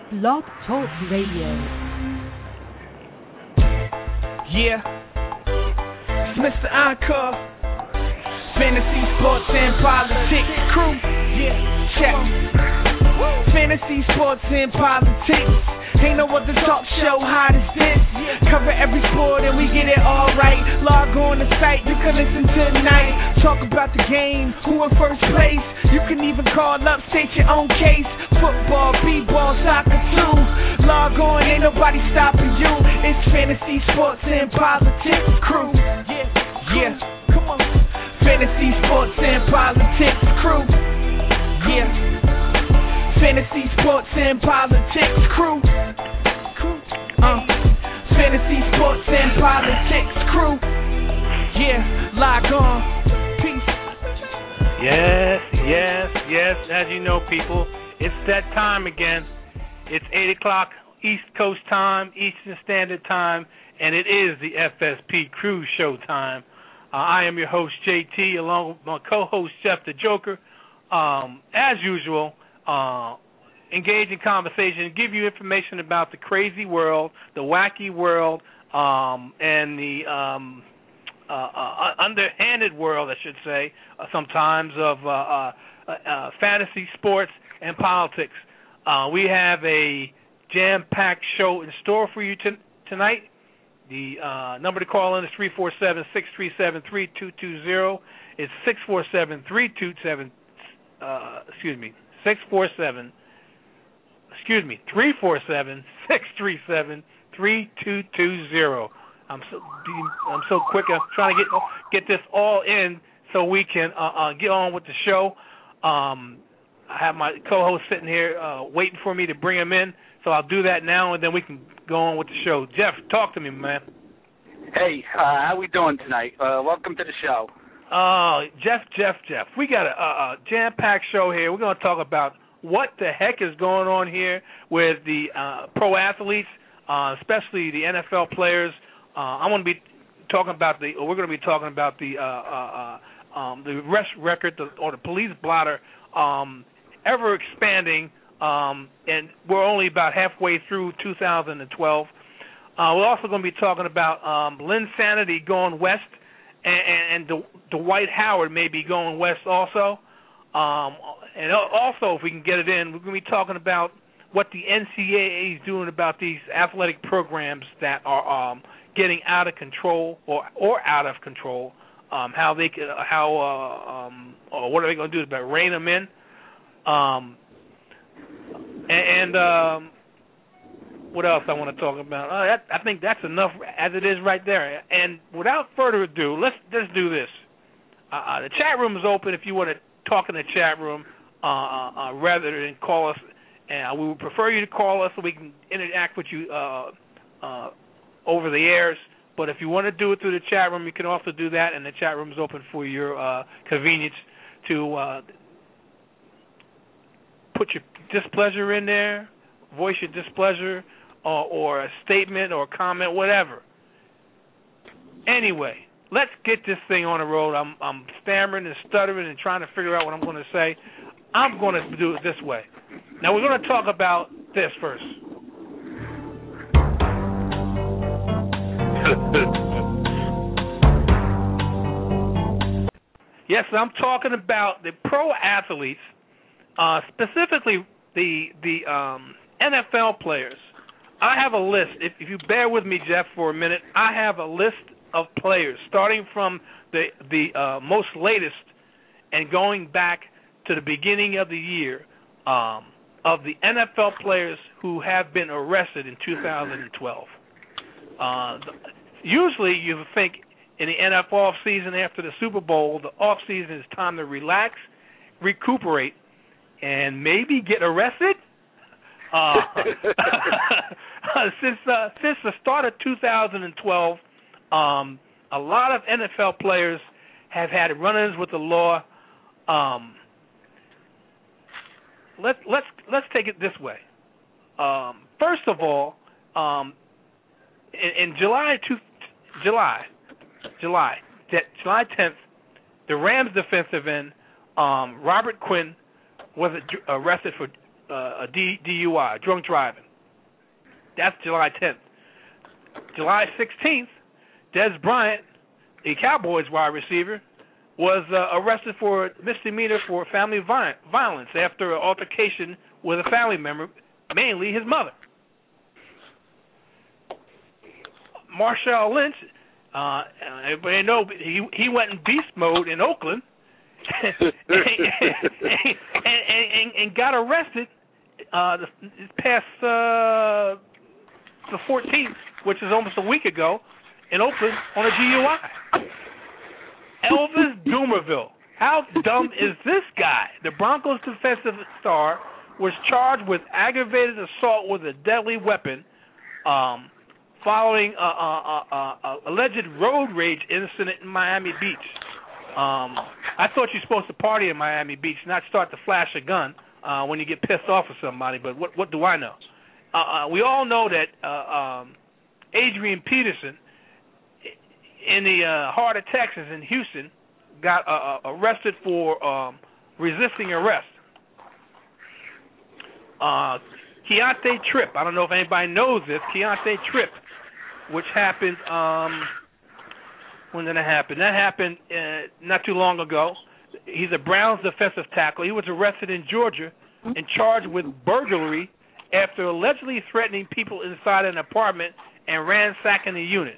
Blog Talk Radio. Yeah, it's Mr. Encore, Fantasy, Sports, and Politics crew. Yeah, check. Fantasy, Sports, and Politics. Ain't no other talk show hot as this. Cover every sport and we get it all right. Log on the site, you can listen tonight. Talk about the game, who in first place. You can even call up, state your own case. Football, b-ball, soccer too. Log on, ain't nobody stopping you. It's Fantasy, Sports, and Politics crew. Yeah, come on. Fantasy, Sports, and Politics crew. Yeah. Fantasy, Sports, and Politics crew. Fantasy, Sports, and Politics crew. Yeah, log on. Peace. Yes. As you know, people, it's that time again. It's 8 o'clock East Coast time, Eastern Standard Time, and it is the FSP Crew Show time. I am your host, JT, along with my co-host, Jeff the Joker. As usual, engage in conversation, give you information about the crazy world, the wacky world, and the underhanded world, I should say, sometimes of fantasy, sports, and politics. We have a jam-packed show in store for you tonight. The number to call in is 347-637-3220. It's 647-327. 347-637-3220. I'm so quick. I'm trying to get this all in so we can get on with the show. I have my co-host sitting here waiting for me to bring him in, so I'll do that now, and then we can go on with the show. Jeff, talk to me, man. Hey, how we doing tonight? Welcome to the show. Jeff. We got a jam-packed show here. We're going to talk about what the heck is going on here with the pro athletes, especially the NFL players. We're going to be talking about the arrest record or the police blotter ever expanding, and we're only about halfway through 2012. We're also going to be talking about Linsanity going west, and Dwight Howard may be going west also. And also, if we can get it in, we're going to be talking about what the NCAA is doing about these athletic programs that are getting out of control or out of control. Or what are they going to do about rein them in? What else I want to talk about? I think that's enough as it is right there. And without further ado, let's do this. The chat room is open if you want to talk in the chat room rather than call us. And we would prefer you to call us so we can interact with you over the airs. But if you want to do it through the chat room, you can also do that, and the chat room is open for your convenience to put your displeasure in there, voice your displeasure, or a statement or a comment, whatever. Anyway, let's get this thing on the road. I'm stammering and stuttering and trying to figure out what I'm going to say. I'm going to do it this way. Now, we're going to talk about this first. Yes, I'm talking about the pro athletes, specifically the NFL players. I have a list. If you bear with me, Jeff, for a minute, I have a list of players, starting from the most latest and going back to the beginning of the year, of the NFL players who have been arrested in 2012. Usually you think in the NFL off-season after the Super Bowl, the off-season is time to relax, recuperate, and maybe get arrested. Since the start of 2012, a lot of NFL players have had run-ins with the law. Let's take it this way. First of all, in July 10th, the Rams defensive end Robert Quinn was arrested for DUI, drunk driving. That's July 10th. July 16th, Des Bryant, a Cowboys wide receiver, was arrested for misdemeanor for family violence after an altercation with a family member, mainly his mother. Marshawn Lynch, everybody know he went in beast mode in Oakland and got arrested this past the 14th, which is almost a week ago, in Oakland on a DUI. Elvis Dumervil. How dumb is this guy? The Broncos defensive star was charged with aggravated assault with a deadly weapon following alleged road rage incident in Miami Beach. I thought you're supposed to party in Miami Beach, not start to flash a gun when you get pissed off with somebody, but what do I know? We all know that Adrian Peterson in the heart of Texas in Houston got arrested for resisting arrest. Keontae Tripp, I don't know if anybody knows this, Keontae Tripp, which happened, when did that happen? That happened not too long ago. He's a Browns defensive tackle. He was arrested in Georgia and charged with burglary after allegedly threatening people inside an apartment and ransacking the unit.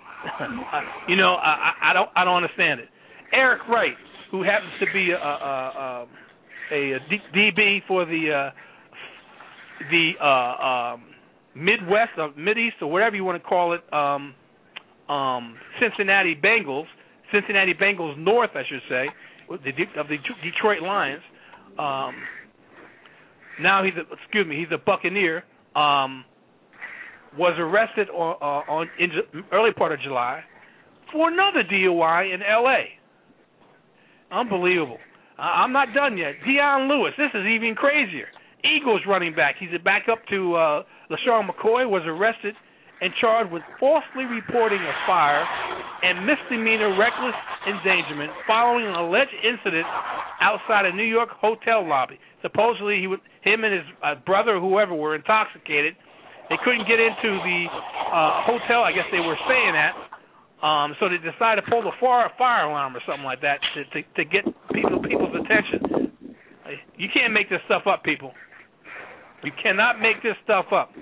I don't understand it. Eric Wright, who happens to be a DB for the Midwest or Mideast or whatever you want to call it, Cincinnati Bengals North, I should say, of the Detroit Lions. Now he's a Buccaneer. Was arrested in early part of July for another DUI in L.A. Unbelievable. I'm not done yet. Deion Lewis, this is even crazier. Eagles running back. He's a backup to LaShawn McCoy, was arrested and charged with falsely reporting a fire and misdemeanor reckless endangerment following an alleged incident outside a New York hotel lobby. Supposedly, him and his brother or whoever were intoxicated. They couldn't get into the hotel I guess they were staying at, so they decided to pull the fire alarm or something like that to get people's attention. You can't make this stuff up, people. You cannot make this stuff up.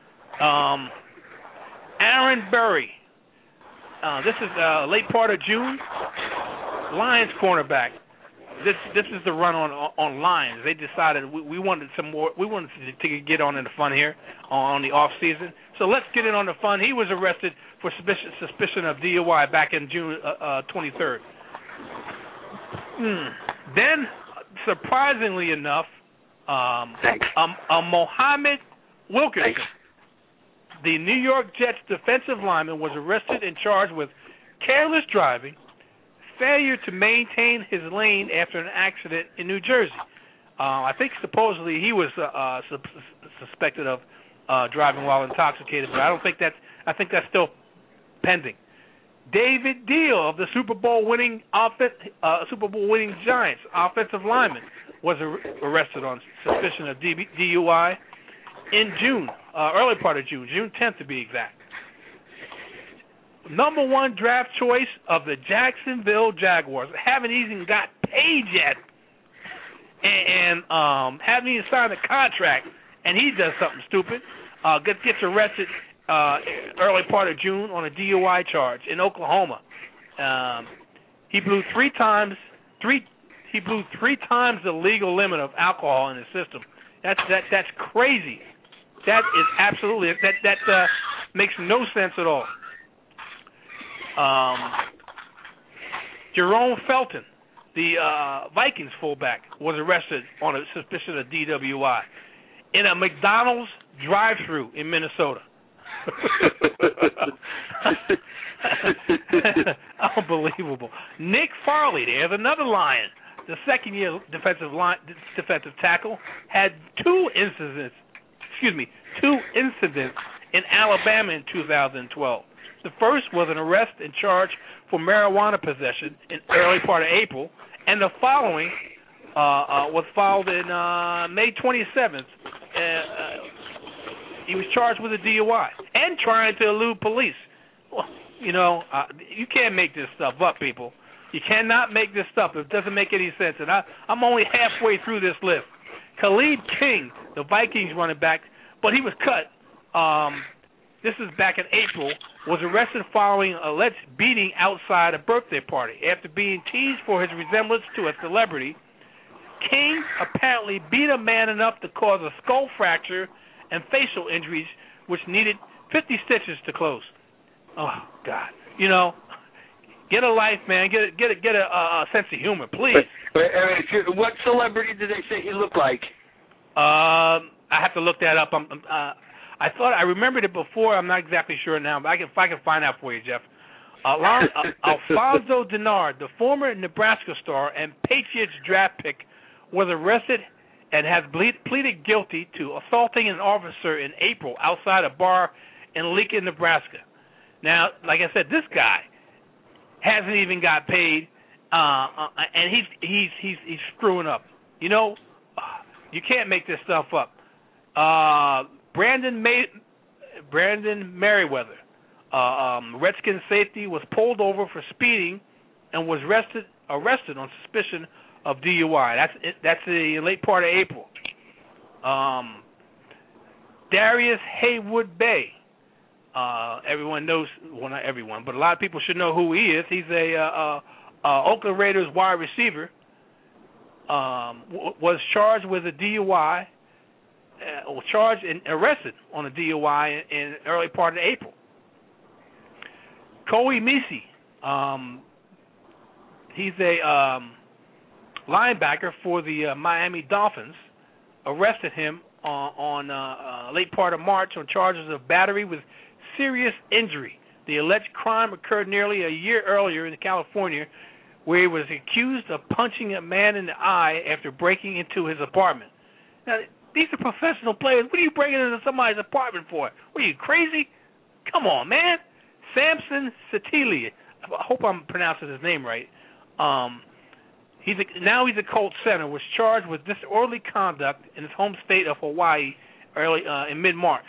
Aaron Burry. This is late part of June. Lions cornerback. This is the run on Lions. They decided we wanted some more. We wanted to get on in the fun here on the off season. So let's get in on the fun. He was arrested for suspicion of DUI back in June 23rd. Then, surprisingly enough, Mohammed Wilkerson, the New York Jets defensive lineman, was arrested and charged with careless driving, failure to maintain his lane after an accident in New Jersey. I think supposedly he was suspected of driving while intoxicated, but I think that's still pending. David Deal of the Super Bowl winning Giants offensive lineman was arrested on suspicion of DUI in June, early part of June 10th to be exact. Number one draft choice of the Jacksonville Jaguars. Haven't even got paid yet, and haven't even signed a contract, and he does something stupid. Gets arrested early part of June on a DUI charge in Oklahoma. He blew three times the legal limit of alcohol in his system. That's crazy. That is absolutely that makes no sense at all. Jerome Felton, the Vikings fullback, was arrested on a suspicion of DWI in a McDonald's drive-thru in Minnesota. Unbelievable. Nick Farley, there's another Lion. The second-year defensive tackle had two incidents in Alabama in 2012. The first was an arrest and charge for marijuana possession in early part of April, and the following was filed in May 27th. He was charged with a DUI and trying to elude police. Well, you can't make this stuff up, people. You cannot make this stuff. It doesn't make any sense. And I'm only halfway through this list. Khalid King, the Vikings running back, but he was cut. This is back in April, was arrested following alleged beating outside a birthday party. After being teased for his resemblance to a celebrity, King apparently beat a man enough to cause a skull fracture and facial injuries, which needed 50 stitches to close. Oh, God. Get a life, man. Get a sense of humor, please. What celebrity did they say he looked like? I have to look that up. I thought I remembered it before. I'm not exactly sure now, but if I can find out for you, Jeff. Alfonso Denard, the former Nebraska star and Patriots draft pick, was arrested and has pleaded guilty to assaulting an officer in April outside a bar in Lincoln, Nebraska. Now, like I said, this guy hasn't even got paid, and he's screwing up. You can't make this stuff up. Brandon Merriweather, Redskins safety, was pulled over for speeding and was arrested on suspicion of DUI. That's the late part of April. Darius Haywood Bay. Everyone knows, well, not everyone, but a lot of people should know who he is. He's a Oakland Raiders wide receiver. Was charged with a DUI. Was charged and arrested on a DUI in early part of April. Kobe Misi. He's a linebacker for the Miami Dolphins. Arrested him on late part of March on charges of battery with serious injury. The alleged crime occurred nearly a year earlier in California, where he was accused of punching a man in the eye after breaking into his apartment. Now, these are professional players. What are you breaking into somebody's apartment for? What are you, crazy? Come on, man. Samson Satili. I hope I'm pronouncing his name right. He's a Colts center. Was charged with disorderly conduct in his home state of Hawaii in mid-March.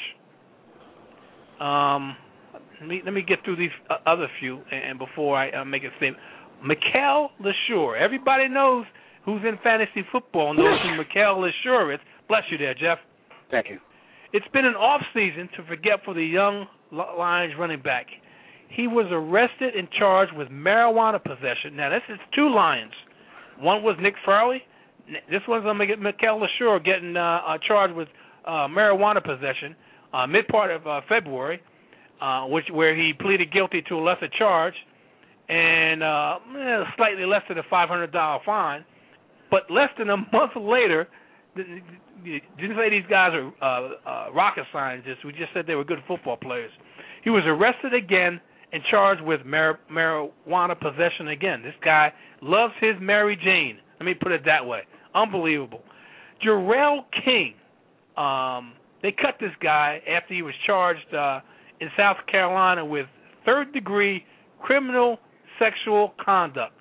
Let me get through these other few, and before I make a statement. Mikel LeSure. Everybody knows who's in fantasy football knows who Mikel LeSure is. Bless you there, Jeff. Thank you. It's been an off season to forget for the young Lions running back. He was arrested and charged with marijuana possession. Now, this is two Lions. One was Nick Fairley. This one's Mikel LeSure getting charged with marijuana possession mid-part of February, where he pleaded guilty to a lesser charge and slightly less than a $500 fine. But less than a month later, didn't say these guys are rocket scientists. We just said they were good football players. He was arrested again and charged with marijuana possession again. This guy loves his Mary Jane. Let me put it that way. Unbelievable. Jarrell King. They cut this guy after he was charged in South Carolina with third-degree criminal sexual conduct.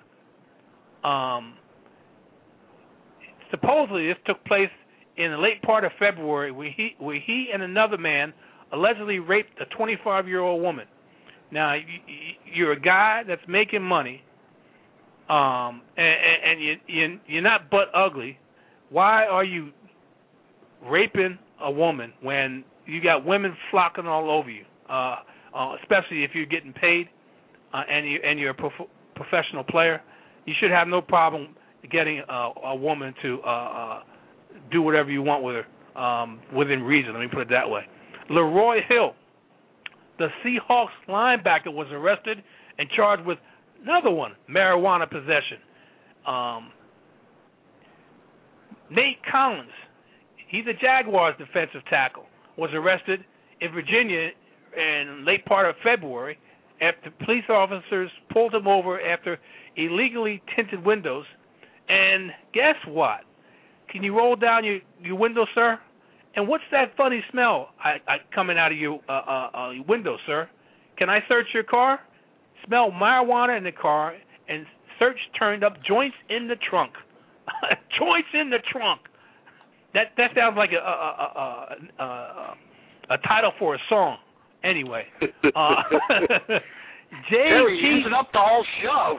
Supposedly, this took place in the late part of February, where he and another man allegedly raped a 25-year-old woman. Now, you're a guy that's making money, and you're not butt ugly. Why are you raping a woman when you got women flocking all over you? Especially if you're getting paid and you're a professional player, you should have no problem getting a woman to do whatever you want with her within reason. Let me put it that way. Leroy Hill, the Seahawks linebacker, was arrested and charged with another one, marijuana possession. Nate Collins, he's a Jaguars defensive tackle, was arrested in Virginia in late part of February after police officers pulled him over after illegally tinted windows. And guess what? Can you roll down your window, sir? And what's that funny smell coming out of your window, sir? Can I search your car? Smell marijuana in the car, and search turned up joints in the trunk. Joints in the trunk. That sounds like a title for a song. Anyway, Terry, using up the whole show.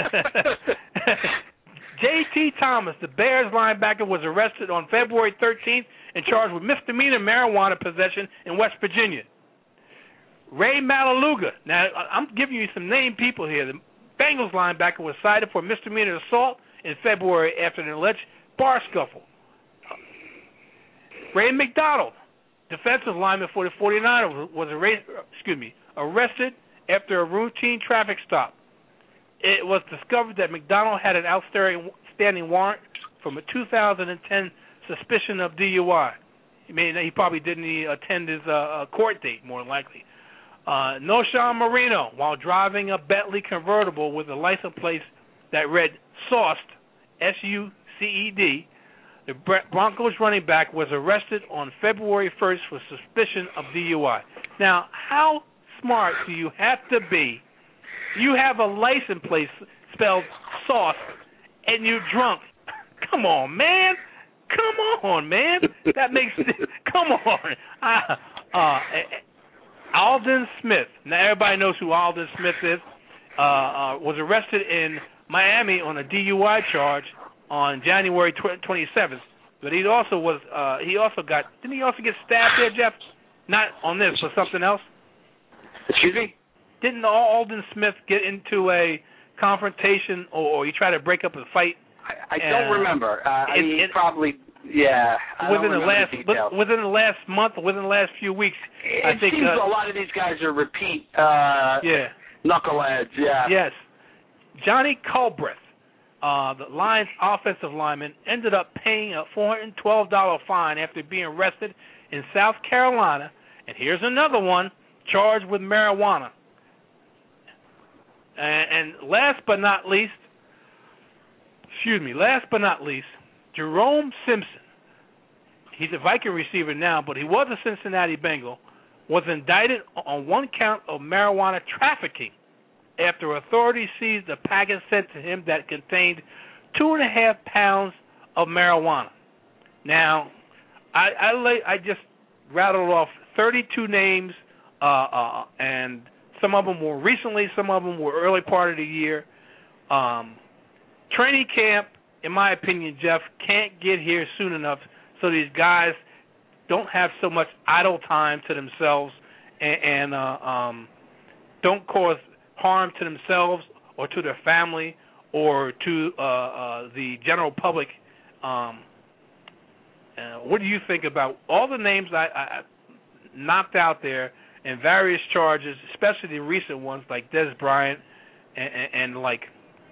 J.T. Thomas, the Bears linebacker, was arrested on February 13th and charged with misdemeanor marijuana possession in West Virginia. Ray Malaluga. Now, I'm giving you some named people here. The Bengals linebacker was cited for misdemeanor assault in February after an alleged bar scuffle. Ray McDonald, defensive lineman for the 49ers, was arrested after a routine traffic stop. It was discovered that McDonald had an outstanding warrant from a 2010 suspicion of DUI. He probably didn't attend his court date, more than likely. Noshawn Marino, while driving a Bentley convertible with a license plate that read Sauced, S-U-C-E-D, the Broncos running back was arrested on February 1st for suspicion of DUI. Now, how smart do you have to be? You have a license plate spelled Sauce, and you're drunk. Come on, man. That makes come on. Alden Smith. Now, everybody knows who Alden Smith is. Was arrested in Miami on a DUI charge on January 27th. But he also got. Didn't he also get stabbed there, Jeff? Not on this, but something else. Excuse me? Didn't Alden Smith get into a confrontation or he tried to break up a fight? I don't remember. He probably, yeah. Within the last month, within the last few weeks, I think. It seems a lot of these guys are repeat knuckleheads. Yeah. Yes. Johnny Culbreth, the Lions offensive lineman, ended up paying a $412 fine after being arrested in South Carolina. And here's another one, charged with marijuana. And last but not least, Jerome Simpson. He's a Viking receiver now, but he was a Cincinnati Bengal, was indicted on one count of marijuana trafficking after authorities seized a package sent to him that contained 2.5 pounds of marijuana. Now, I just rattled off 32 names, and some of them were recently, some of them were early part of the year. Training camp, in my opinion, Jeff, can't get here soon enough so these guys don't have so much idle time to themselves and don't cause harm to themselves or to their family or to the general public. What do you think about all the names I knocked out there and various charges, especially the recent ones like Des Bryant and like?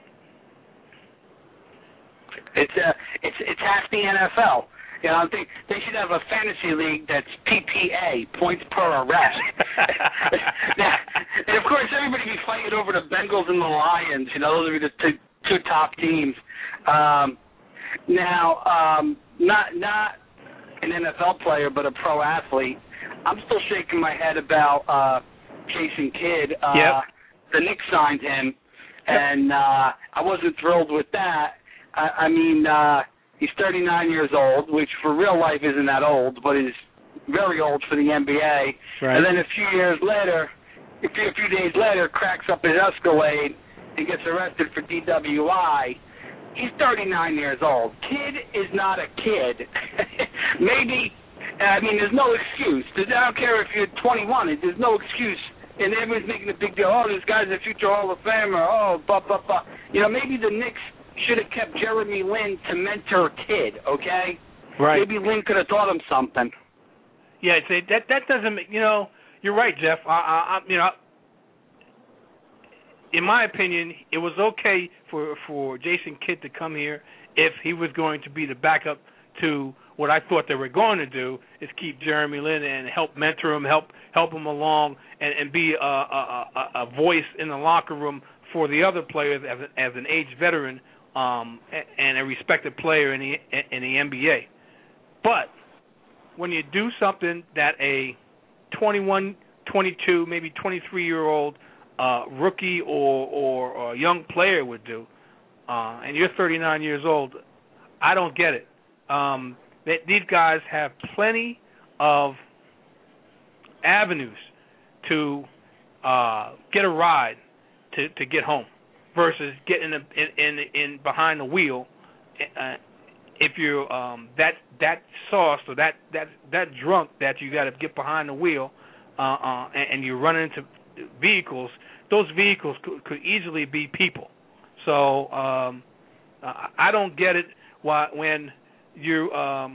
It's half the NFL. You know, I think they should have a fantasy league that's PPA, points per arrest. And of course, everybody be fighting over the Bengals and the Lions. You know, those are the two top teams. Now, not an NFL player, but a pro athlete. I'm still shaking my head about Jason Kidd. The Knicks signed him, and I wasn't thrilled with that. I mean, he's 39 years old, which for real life isn't that old, but is very old for the NBA. Right. And then a few days later, cracks up his Escalade and gets arrested for DWI. He's 39 years old. Kid is not a kid. Maybe, I mean, there's no excuse. I don't care if you're 21. There's no excuse. And everyone's making a big deal. Oh, this guy's a future Hall of Famer. Oh, blah, blah, blah. You know, maybe the Knicks should have kept Jeremy Lin to mentor Kidd, okay? Right. Maybe Lin could have taught him something. Yeah, that doesn't make, you know, you're right, Jeff. In my opinion, it was okay for Jason Kidd to come here if he was going to be the backup to what I thought they were going to do, is keep Jeremy Lin and help mentor him, help him along, and be a voice in the locker room for the other players as an aged veteran. And a respected player in the NBA. But when you do something that a 21, 22, maybe 23-year-old rookie or young player would do, and you're 39 years old, I don't get it. These guys have plenty of avenues to get a ride to get home versus getting in behind the wheel. If you're that sauced or that drunk that you got to get behind the wheel and you run into vehicles, those vehicles could easily be people. So I don't get it when you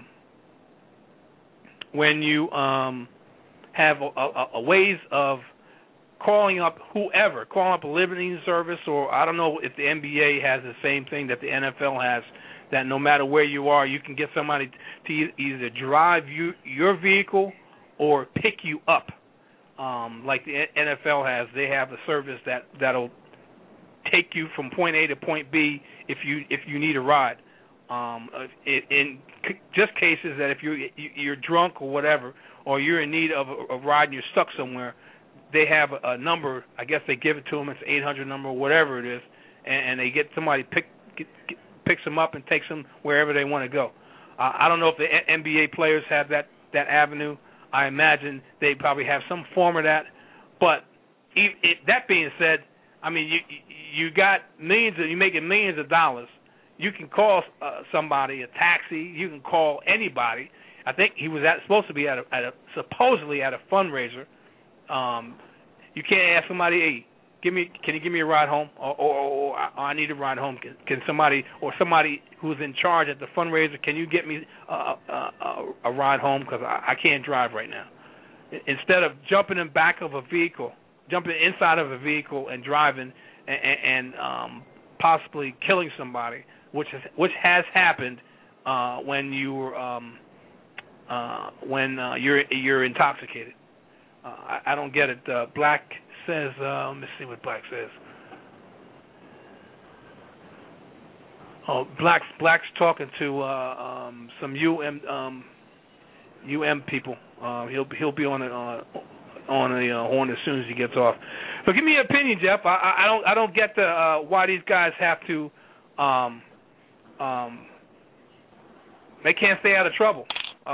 have a ways of calling up whoever, calling up a limousine service, or I don't know if the NBA has the same thing that the NFL has, that no matter where you are, you can get somebody to either drive your vehicle or pick you up. Like the NFL has, they have a service that'll take you from point A to point B if you need a ride. In just cases that if you're drunk or whatever, or you're in need of a ride and you're stuck somewhere, they have a number. I guess they give it to them. It's 800 number, whatever it is, and they get somebody picks them up and takes them wherever they want to go. I don't know if the NBA players have that avenue. I imagine they probably have some form of that. But that being said, I mean, you got you're making millions of dollars. You can call somebody, a taxi. You can call anybody. I think he was supposed to be supposedly at a fundraiser. You can't ask somebody, hey, can you give me a ride home? Or I need a ride home. Can somebody who's in charge at the fundraiser, can you get me a ride home? Because I can't drive right now. Instead of jumping in back of a vehicle, jumping inside of a vehicle and driving and possibly killing somebody, which has happened when you're intoxicated. I don't get it. Black says, let me see what Black says. Oh, Black's talking to some UM people. He'll be on the horn as soon as he gets off. But give me your opinion, Jeff. I don't get why these guys have to. They can't stay out of trouble.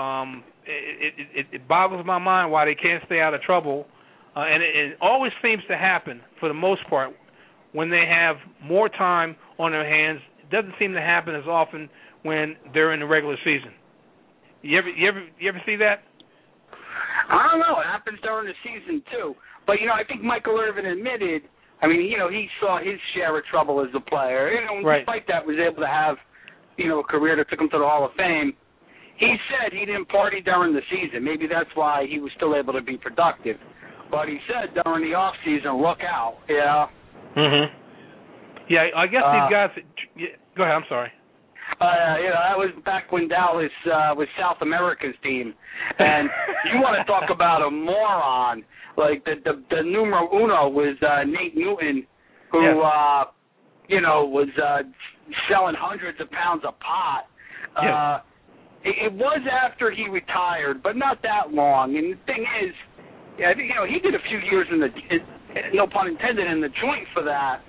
It boggles my mind why they can't stay out of trouble, and it always seems to happen for the most part when they have more time on their hands. It doesn't seem to happen as often when they're in the regular season. You ever see that? I don't know. It happens during the season too. But I think Michael Irvin admitted. I mean, he saw his share of trouble as a player. Right. Despite that, was able to have a career that took him to the Hall of Fame. He said he didn't party during the season. Maybe that's why he was still able to be productive. But he said during the off season, look out. Yeah. Mhm. Yeah, I guess these guys. Go ahead. I'm sorry. That was back when Dallas was South America's team, and you want to talk about a moron? Like the numero uno was Nate Newton, who was selling hundreds of pounds of pot. Yeah. It was after he retired, but not that long. And the thing is, I think he did a few years in the no pun intended in the joint for that.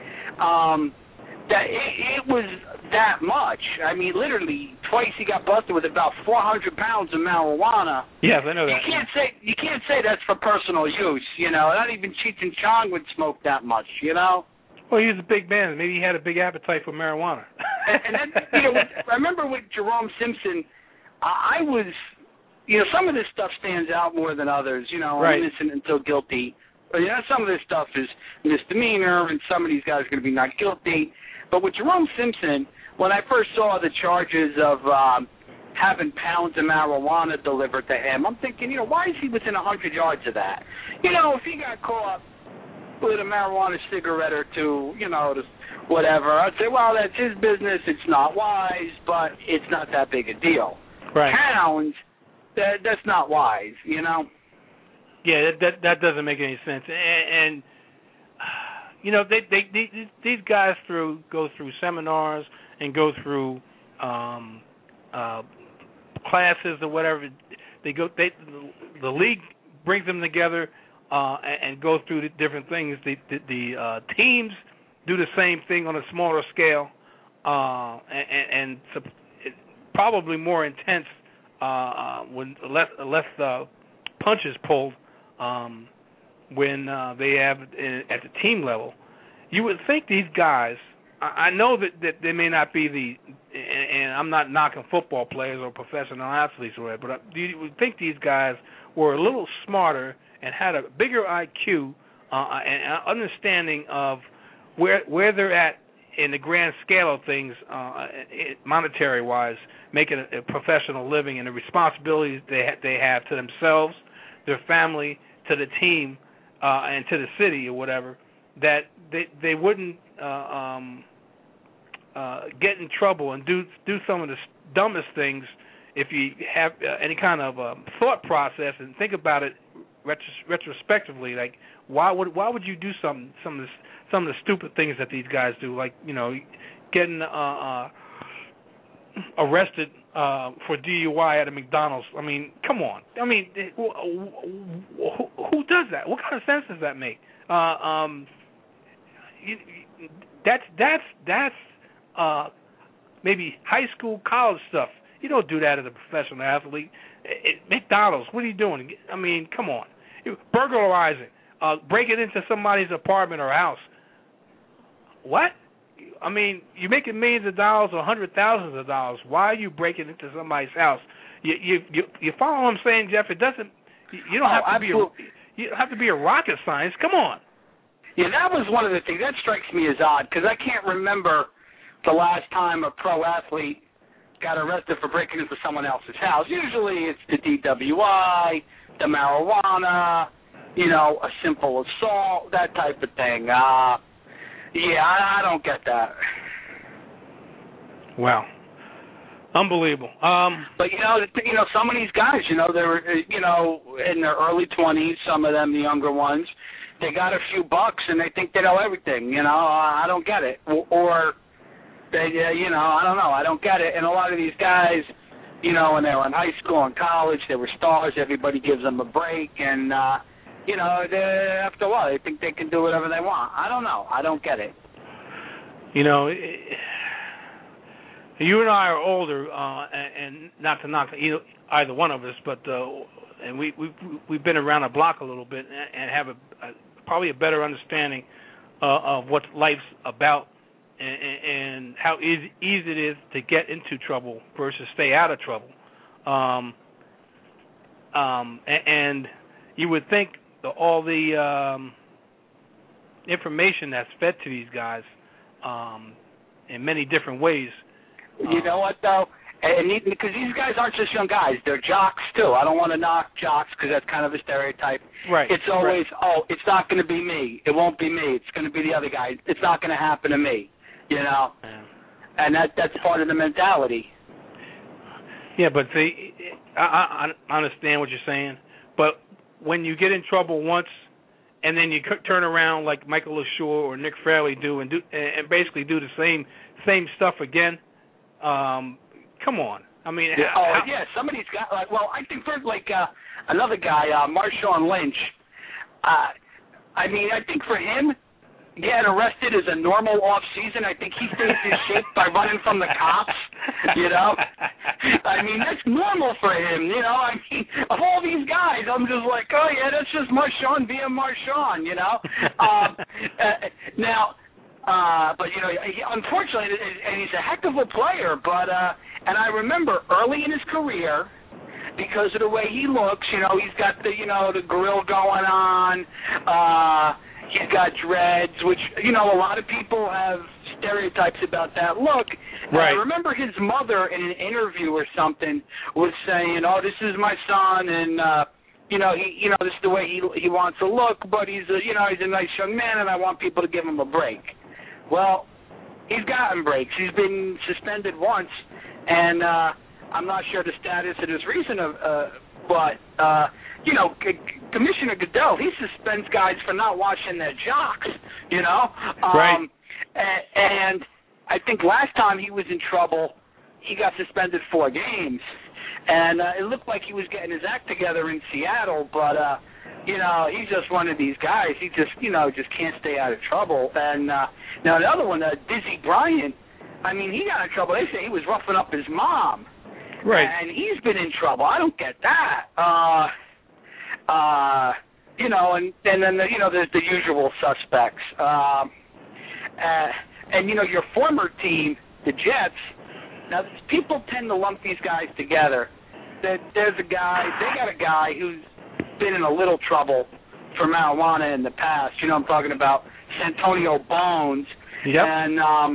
That it was that much. I mean, literally twice he got busted with about 400 pounds of marijuana. Yes, I know that. You can't say that's for personal use. Not even Cheech and Chong would smoke that much. Well, he was a big man. Maybe he had a big appetite for marijuana. And then, I remember with Jerome Simpson, I was, some of this stuff stands out more than others. Right. I'm innocent until guilty. But some of this stuff is misdemeanor, and some of these guys are going to be not guilty. But with Jerome Simpson, when I first saw the charges of having pounds of marijuana delivered to him, I'm thinking, why is he within 100 yards of that? If he got caught with a marijuana cigarette or two, whatever, I'd say, well, that's his business. It's not wise, but it's not that big a deal. Right. Pounds, that's not wise, Yeah, that doesn't make any sense. And these guys go through seminars and go through classes or whatever. The league brings them together and go through the different things. The teams do the same thing on a smaller scale, and probably more intense when less punches pulled when they have at the team level. You would think these guys. I know that they may not be and I'm not knocking football players or professional athletes or whatever, but you would think these guys were a little smarter and had a bigger IQ and understanding of where they're at in the grand scale of things, monetary-wise, making a professional living and the responsibilities they have to themselves, their family, to the team, and to the city or whatever, that they wouldn't get in trouble and do some of the dumbest things if you have any kind of thought process and think about it retrospectively. Like, why would you do some of the stupid things that these guys do, like, you know, getting arrested for DUI at a McDonald's? I mean, come on. I mean, who does that? What kind of sense does that make? That's maybe high school, college stuff. You don't do that as a professional athlete. McDonald's, what are you doing? I mean, come on. Burglarizing, breaking into somebody's apartment or house. What? I mean, you're making millions of dollars or $100,000s of dollars. Why are you breaking into somebody's house? You follow what I'm saying, Jeff? It doesn't. You don't have to be. You don't have to be a rocket science. Come on. Yeah, that was one of the things that strikes me as odd because I can't remember the last time a pro athlete got arrested for breaking into someone else's house. Usually it's the DWI, the marijuana, you know, a simple assault, that type of thing. Yeah, I don't get that. Wow. Unbelievable. But, you know, some of these guys, you know, they were, you know, in their early 20s, some of them, the younger ones, they got a few bucks and they think they know everything, you know. I don't get it. Or they, you know, I don't know. I don't get it. And a lot of these guys, you know, when they were in high school and college, they were stars. Everybody gives them a break. And, you know, after a while, they think they can do whatever they want. I don't know. I don't get it. You know, you and I are older, and not to knock either one of us, but and we've been around the block a little bit and have probably a better understanding of what life's about. And how easy it is to get into trouble versus stay out of trouble. And you would think all the information that's fed to these guys in many different ways. You know what, though? Because these guys aren't just young guys. They're jocks, too. I don't want to knock jocks because that's kind of a stereotype. Right. It's always, it's not going to be me. It won't be me. It's going to be the other guy. It's not going to happen to me. You know, and that's part of the mentality. Yeah, but see, I understand what you're saying, but when you get in trouble once, and then you turn around like Michael LaSure or Nick Fairley do, and basically do the same stuff again, come on. I mean, some of these guys. I think there's another guy, Marshawn Lynch. I mean, I think for him, getting arrested is a normal off season. I think he stays in shape by running from the cops, you know. I mean, that's normal for him, you know. I mean, of all these guys, I'm just like, oh, yeah, that's just Marshawn being Marshawn, you know. But, you know, unfortunately, and he's a heck of a player, but, and I remember early in his career, because of the way he looks, you know, he's got the, you know, the grill going on, he's got dreads, which, you know, a lot of people have stereotypes about that look. Right. I remember his mother in an interview or something was saying, "Oh, this is my son, and you know, this is the way he wants to look, but he's a nice young man, and I want people to give him a break." Well, he's gotten breaks. He's been suspended once, and I'm not sure the status of his reason but. You know, Commissioner Goodell, he suspends guys for not watching their jocks, you know. Right. And I think last time he was in trouble, he got suspended 4 games. And it looked like he was getting his act together in Seattle, but, you know, he's just one of these guys. He just, you know, just can't stay out of trouble. And now the other one, Dizzy Bryant, I mean, he got in trouble. They say he was roughing up his mom. Right. And he's been in trouble. I don't get that. You know, and then there's the usual suspects. And you know, your former team, the Jets. Now, people tend to lump these guys together. They got a guy who's been in a little trouble for marijuana in the past. You know, I'm talking about Santonio Bones. Yep. And I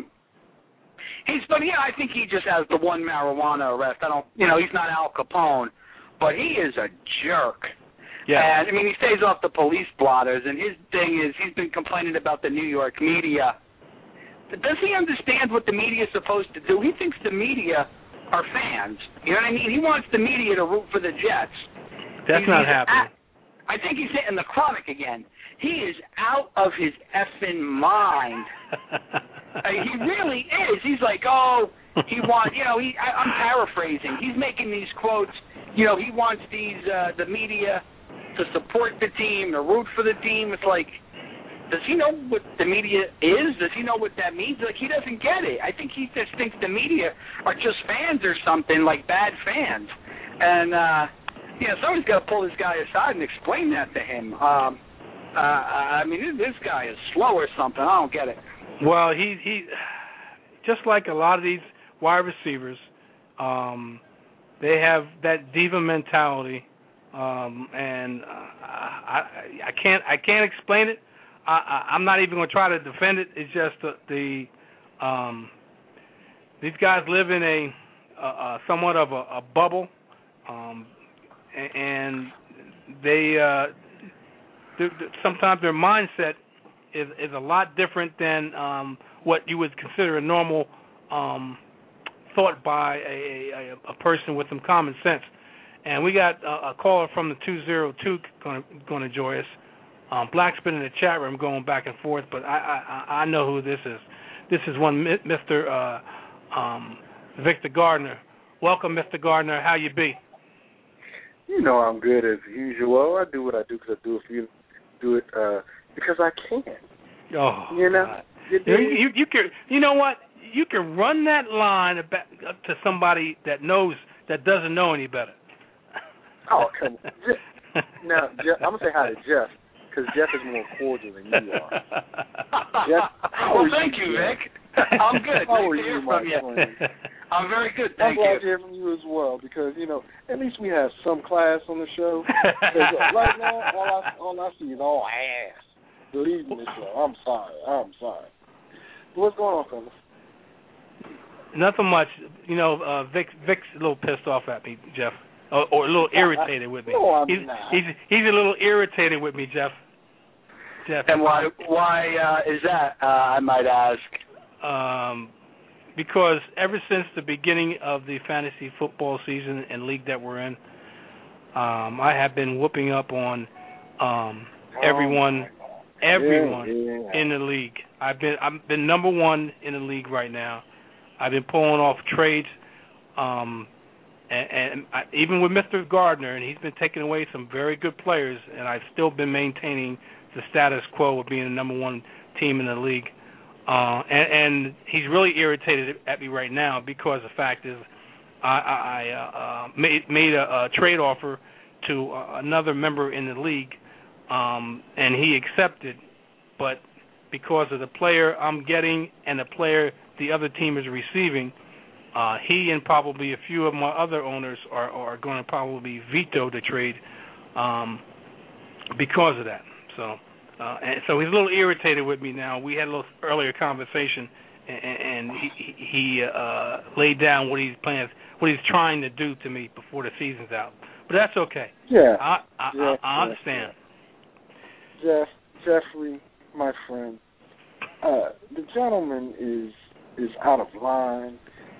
think he just has the one marijuana arrest. He's not Al Capone, but he is a jerk. Yeah. And I mean, he stays off the police blotters, and his thing is he's been complaining about the New York media. Does he understand what the media is supposed to do? He thinks the media are fans. You know what I mean? He wants the media to root for the Jets. That's not happening. I think he's hitting the chronic again. He is out of his effing mind. He really is. He's like, he wants, I'm paraphrasing. He's making these quotes. You know, he wants the media to support the team, to root for the team. It's like, does he know what the media is? Does he know what that means? Like, he doesn't get it. I think he just thinks the media are just fans or something, like bad fans. And, somebody's got to pull this guy aside and explain that to him. I mean, this guy is slow or something. I don't get it. Well, he just like a lot of these wide receivers, they have that diva mentality, and I can't explain it. I'm not even going to try to defend it. It's just these guys live in a somewhat of a bubble, and they sometimes their mindset is a lot different than what you would consider a normal thought by a person with some common sense. And we got a caller from the 202 going to join us. Black's been in the chat room going back and forth, but I know who this is. This is one Mr. Victor Gardner. Welcome, Mr. Gardner. How you be? You know I'm good as usual. I do what I do because I do it because I can. Oh, you know. You can. You know what? You can run that line up to somebody that doesn't know any better. Oh, come on. Now, Jeff, I'm gonna say hi to Jeff because Jeff is more cordial than you are. Jeff, thank you, Vic. I'm good. How are you, my friend? I'm very good, thank you. I'm glad to hear from you as well because, at least we have some class on the show. Right now, all I see is all ass. Believe me, I'm sorry. What's going on, fellas? Nothing much. Vic's a little pissed off at me, Jeff, or a little irritated with me. No, I'm not. He's a little irritated with me, Jeff. And why is that, I might ask? Because ever since the beginning of the fantasy football season and league that we're in, I have been whooping up on everyone in the league. I've been number one in the league right now. I've been pulling off trades, and even with Mr. Gardner, and he's been taking away some very good players, and I've still been maintaining the status quo of being the number one team in the league. And he's really irritated at me right now because the fact is I made a trade offer to another member in the league, and he accepted, but because of the player I'm getting and the player the other team is receiving, he and probably a few of my other owners are going to probably veto the trade because of that. And so he's a little irritated with me now. We had a little earlier conversation, and he laid down what he's trying to do to me before the season's out. But that's okay. Yeah, I understand. Jeffrey, my friend, the gentleman is out of line.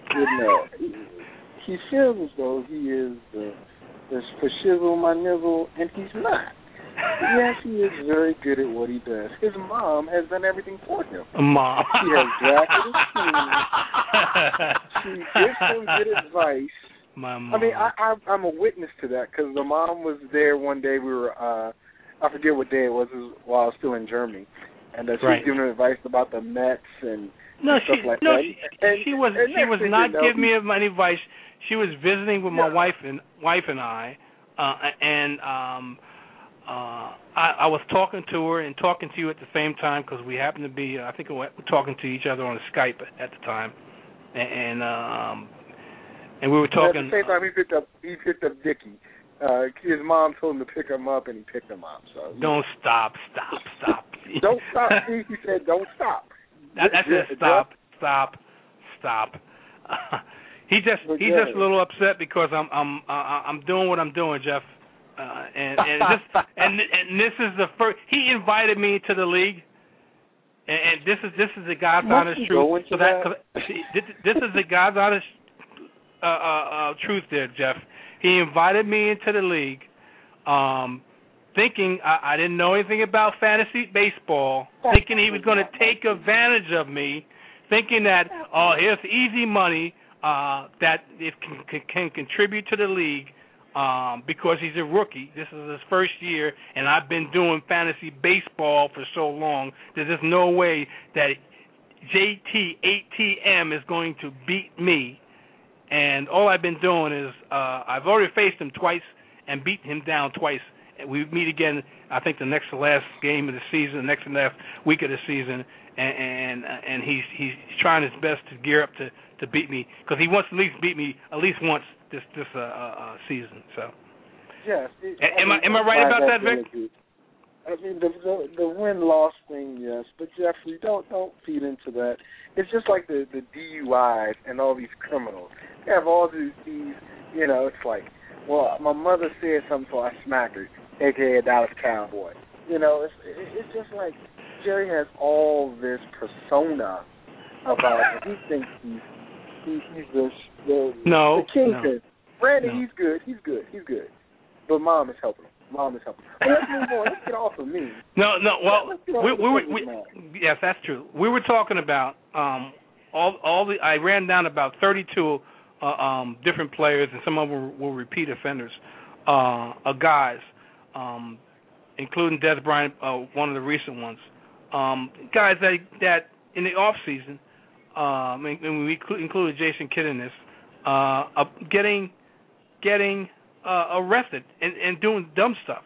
He feels as though he is the for shizzle my nizzle, and he's not. Yes, he is very good at what he does. His mom has done everything for him. Mom. She has drafted his team. She gives him good advice. My mom. I mean, I'm a witness to that because the mom was there one day. We were, I forget what day it was while I was still in Germany. And she was giving her advice about the Mets and stuff like that. She was not giving me any advice. she was visiting with my wife and I, and I was talking to her and talking to you at the same time because we happened to be, I think we were talking to each other on Skype at the time, and we were talking. At the same time, he picked up Dickie. His mom told him to pick him up, and he picked him up. So don't stop. Don't stop. He said, "Don't stop." I said, "Stop." He's just a little upset because I'm doing what I'm doing, Jeff. And this is the first. He invited me to the league, and this is the God's honest truth. So this is the God's honest truth, there, Jeff. He invited me into the league, thinking I didn't know anything about fantasy baseball, thinking he was going to take advantage of me, thinking that here's easy money that it can contribute to the league. Because he's a rookie. This is his first year, and I've been doing fantasy baseball for so long that there's no way that JT8TM is going to beat me. And all I've been doing is I've already faced him twice and beaten him down twice. We meet again, I think, the next to last game of the season, the next to last week of the season, and he's trying his best to gear up to beat me because he wants to at least beat me at least once this season. So yes, am I right about that, Vic? I mean the win-loss thing, yes, but Jeffrey, don't feed into that. It's just like the DUIs and all these criminals. They have all these it's like, well, my mother said something, so I smacked her, a.k.a. Dallas Cowboy. It's just like Jerry has all this persona about him. He thinks he's the kingpin. Brandon, he's good. But Mom is helping him. Well, let's move on. Let's get off of me. No. Well, yes, that's true. We were talking about I ran down about 32 different players, and some of them were repeat offenders, guys, including Des Bryant, one of the recent ones. Guys that in the off season, and we included Jason Kidd in this, getting arrested and doing dumb stuff.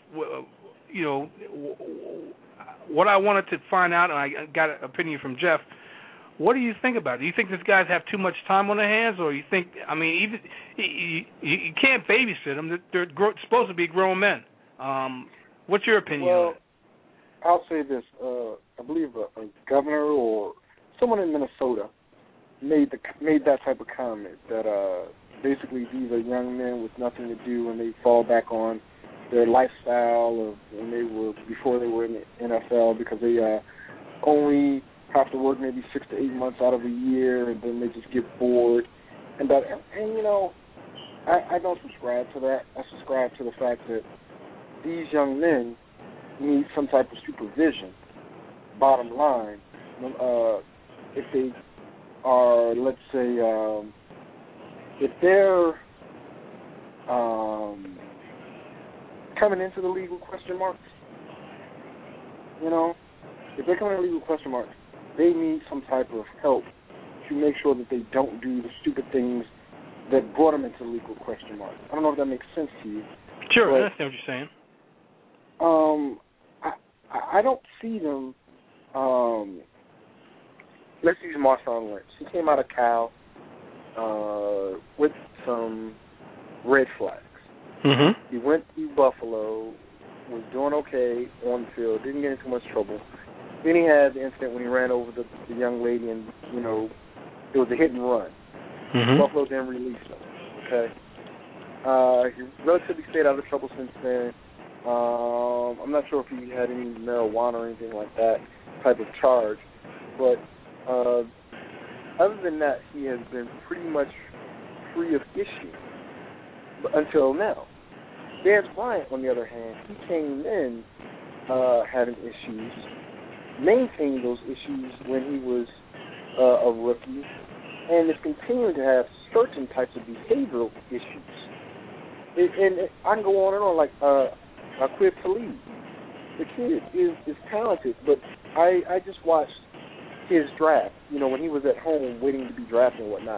What I wanted to find out, and I got an opinion from Jeff. What do you think about it? Do you think these guys have too much time on their hands, or you think? I mean, you can't babysit them. They're supposed to be grown men. What's your opinion? Well, I'll say this. I believe a governor or someone in Minnesota made that type of comment that basically these are young men with nothing to do, and they fall back on their lifestyle of before they were in the NFL, because they only have to work maybe 6 to 8 months out of a year, and then they just get bored. I don't subscribe to that. I subscribe to the fact that these young men need some type of supervision. Bottom line, if they are, let's say, if they're coming into the league with question marks, if they're coming into the league with question marks, they need some type of help to make sure that they don't do the stupid things that brought them into the league with question marks. I don't know if that makes sense to you. Sure, I understand what you're saying. I don't see them. Let's use Marshawn Lynch. He came out of Cal with some red flags. Mm-hmm. He went to Buffalo, was doing okay on the field, didn't get into too much trouble. Then he had the incident when he ran over the young lady, and it was a hit and run. Mm-hmm. Buffalo didn't release him. Okay. He relatively stayed out of trouble since then. I'm not sure if he had any marijuana or anything like that type of charge, but other than that, he has been pretty much free of issues until now. Des Bryant, on the other hand, he came in having issues, maintained those issues when he was a rookie, and is continuing to have certain types of behavioral issues. And I can go on and on, like Aqib Talib. The kid is talented, but I just watched his draft, when he was at home waiting to be drafted and whatnot.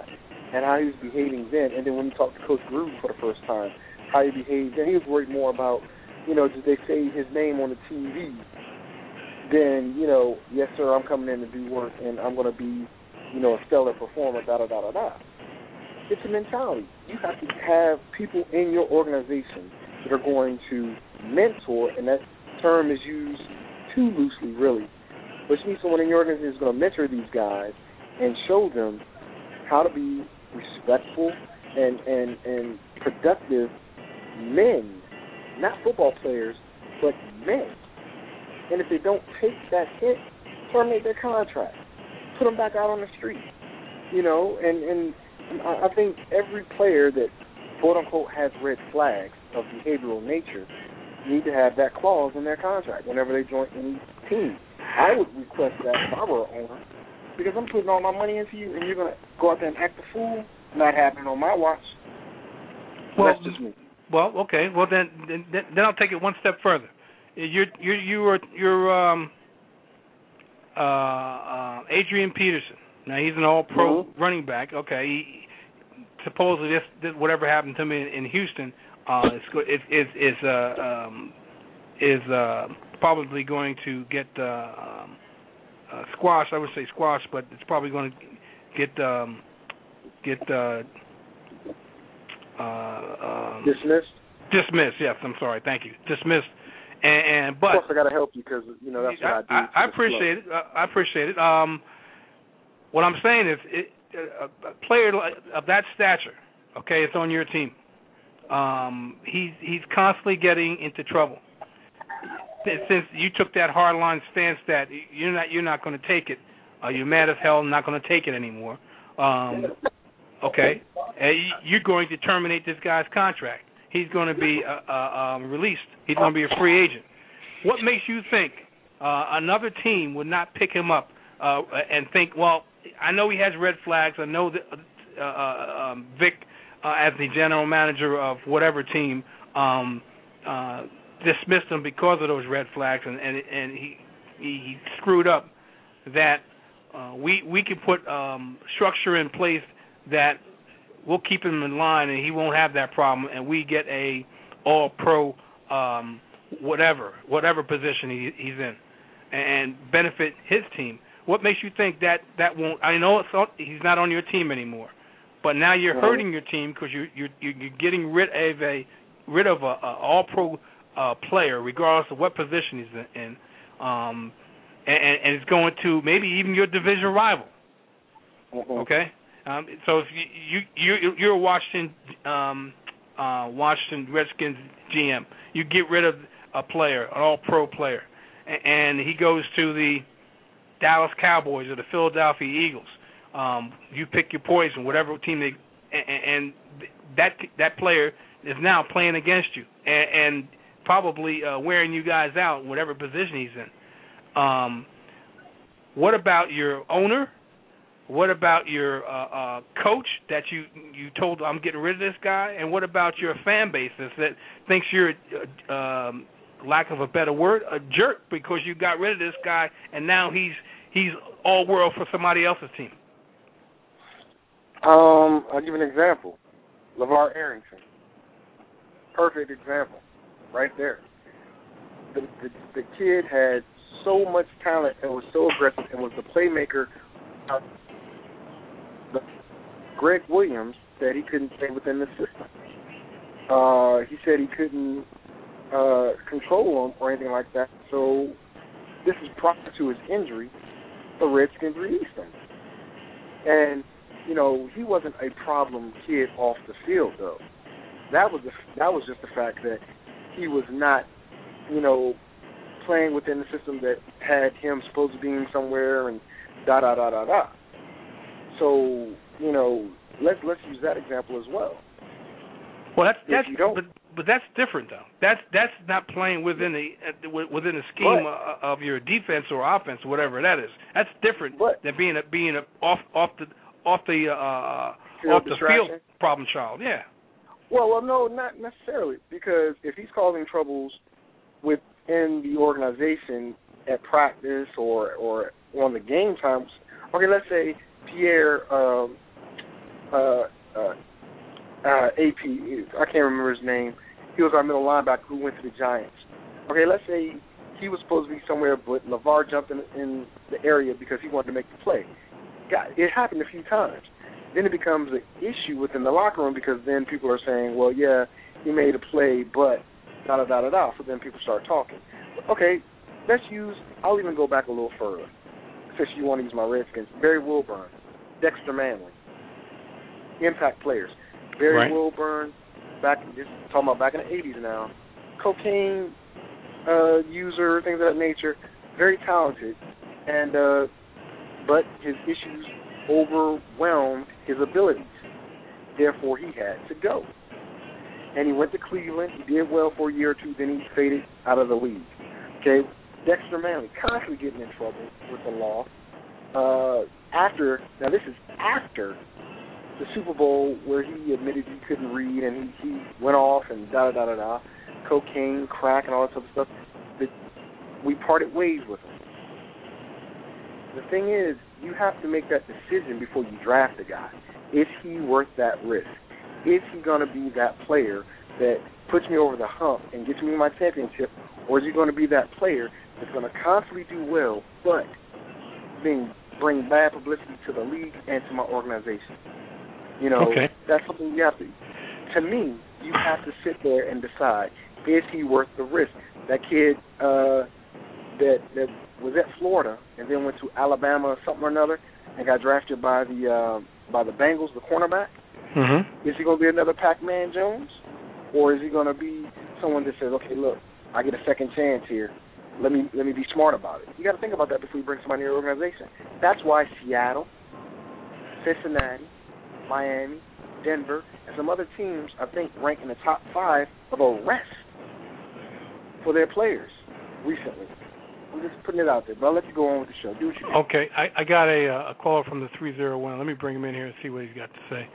and how he was behaving then, and then when he talked to Coach Gruden for the first time, how he behaved then, he was worried more about, did they say his name on the TV than, yes, sir, I'm coming in to do work, and I'm going to be, a stellar performer, da-da-da-da-da. It's a mentality. You have to have people in your organization that are going to mentor, and that term is used too loosely, really. But you need someone in your organization who's going to mentor these guys and show them how to be respectful and productive men, not football players, but men. And if they don't take that hit, terminate their contract, put them back out on the street. And I think every player that, quote unquote, has red flags of behavioral nature need to have that clause in their contract whenever they join any team. I would request that if I were an owner, because I'm putting all my money into you, and you're going to go out there and act a fool. Not happening on my watch. Well, that's just me. Well, okay. Well, then I'll take it one step further. You're Adrian Peterson. Now he's an All-Pro running back. Okay. Supposedly this whatever happened to me in Houston is probably going to get squashed. I would say squashed, but it's probably going to get dismissed. Dismissed. Yes, I'm sorry. Thank you. Dismissed. But of course, I got to help you because that's what I do. I appreciate it. I appreciate it. What I'm saying is, a player of that stature, okay, it's on your team. He's constantly getting into trouble. Since you took that hardline stance that you're not going to take it, you're mad as hell and not going to take it anymore. Okay, you're going to terminate this guy's contract. He's going to be released. He's going to be a free agent. What makes you think another team would not pick him up and think, well, I know he has red flags. I know that Vic, as the general manager of whatever team, dismissed him because of those red flags, and he screwed up. That we can put structure in place that we'll keep him in line, and he won't have that problem, and we get a all-pro whatever position he's in, and benefit his team. What makes you think that won't? I know he's not on your team anymore, but now you're hurting your team because you're getting rid of a all-pro player, regardless of what position he's in, and it's going to maybe even your division rival. Okay. So if you're a Washington Redskins GM, you get rid of a player, an all-pro player, and he goes to the Dallas Cowboys or the Philadelphia Eagles. You pick your poison, whatever team and that player is now playing against you and probably wearing you guys out in whatever position he's in. What about your owner? What about your coach that you told, I'm getting rid of this guy? And what about your fan base that thinks you're, lack of a better word, a jerk because you got rid of this guy and now he's all world for somebody else's team? I'll give an example. LeVar Arrington. Perfect example right there. The kid had so much talent and was so aggressive and was the playmaker. Greg Williams said he couldn't stay within the system. He said he couldn't control him or anything like that. So this is prior to his injury. The Redskins released him. And, he wasn't a problem kid off the field, though. That was just the fact that he was not, playing within the system that had him supposed to be in somewhere and da-da-da-da-da. So, let's use that example as well. Well, but that's different though. That's not playing within the scheme of your defense or offense, or whatever that is. That's different than being off the field problem child. Yeah. Well, no, not necessarily, because if he's causing troubles within the organization at practice or on the game times, okay, let's say Pierre AP, I can't remember his name. He was our middle linebacker who went to the Giants. Okay, let's say he was supposed to be somewhere, but LeVar jumped in the area because he wanted to make the play. It happened a few times. Then it becomes an issue within the locker room because then people are saying, well, yeah, he made a play, but da-da-da-da-da. So then people start talking. Okay, I'll even go back a little further, since you want to use my Redskins. Barry Wilburn, Dexter Manley, impact players. Barry Wilburn, talking about back in the 80s now, cocaine user, things of that nature, very talented, and but his issues overwhelmed his abilities. Therefore, he had to go. And he went to Cleveland. He did well for a year or two. Then he faded out of the league. Okay, Dexter Manley, constantly getting in trouble with the law. This is after the Super Bowl where he admitted he couldn't read and he went off and da-da-da-da-da, cocaine, crack, and all that sort of stuff. We parted ways with him. The thing is, you have to make that decision before you draft a guy. Is he worth that risk? Is he going to be that player that puts me over the hump and gets me my championship, or is he going to be that player that's going to constantly do well but bring bad publicity to the league and to my organization? That's something you have to. To me, you have to sit there and decide: is he worth the risk? That kid that was at Florida and then went to Alabama or something or another and got drafted by the Bengals, the cornerback. Mm-hmm. Is he going to be another Pac-Man Jones, or is he going to be someone that says, okay, look, I get a second chance here. Let me be smart about it. You got to think about that before you bring somebody in your organization. That's why Seattle, Cincinnati, Miami, Denver, and some other teams, I think, rank in the top 5 of arrests for their players recently. I'm just putting it out there, but I'll let you go on with the show. Do what you do. Okay, I got a caller from the 301. Let me bring him in here and see what he's got to say.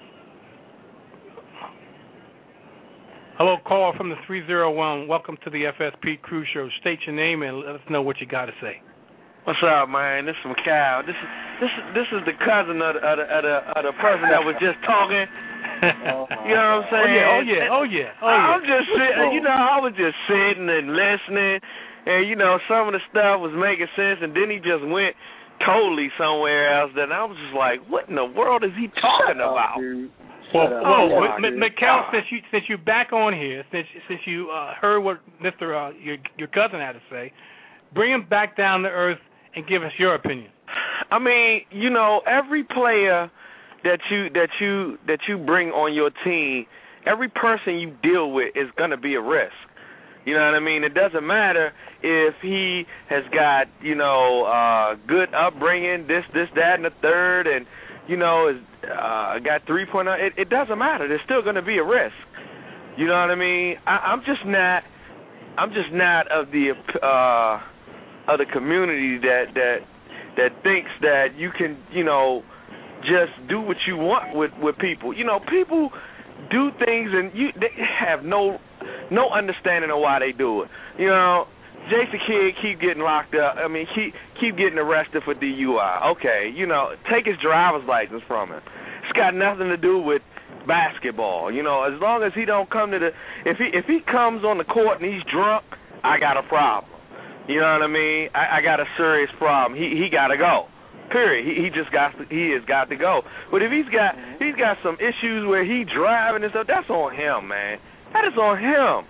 Hello, caller from the 301. Welcome to the FSP Crew Show. State your name and let us know what you got to say. What's up, man? This is Mikal. This is the cousin of the person that was just talking. You know what I'm saying? Oh yeah. I'm just sitting. I was just sitting and listening, and some of the stuff was making sense, and then he just went totally somewhere else. Then I was just like, what in the world is he talking about? Mikal, since you're back on here, since you heard what Mr. Your cousin had to say, bring him back down to earth and give us your opinion. I mean, every player that you bring on your team, every person you deal with is going to be a risk. You know what I mean? It doesn't matter if he has got, good upbringing, this, that, and the third, and, got 3.0. It doesn't matter. There's still going to be a risk. You know what I mean? I'm just not of the community that thinks that you can, just do what you want with people. People do things and they have no understanding of why they do it. Jason Kidd keep getting locked up. I mean, keep getting arrested for DUI. Okay, take his driver's license from him. It's got nothing to do with basketball. As long as he don't come to if he comes on the court and he's drunk, I got a problem. You know what I mean? I got a serious problem. He got to go. Period. He has got to go. But if he's got some issues where he driving and stuff, that's on him, man. That is on him.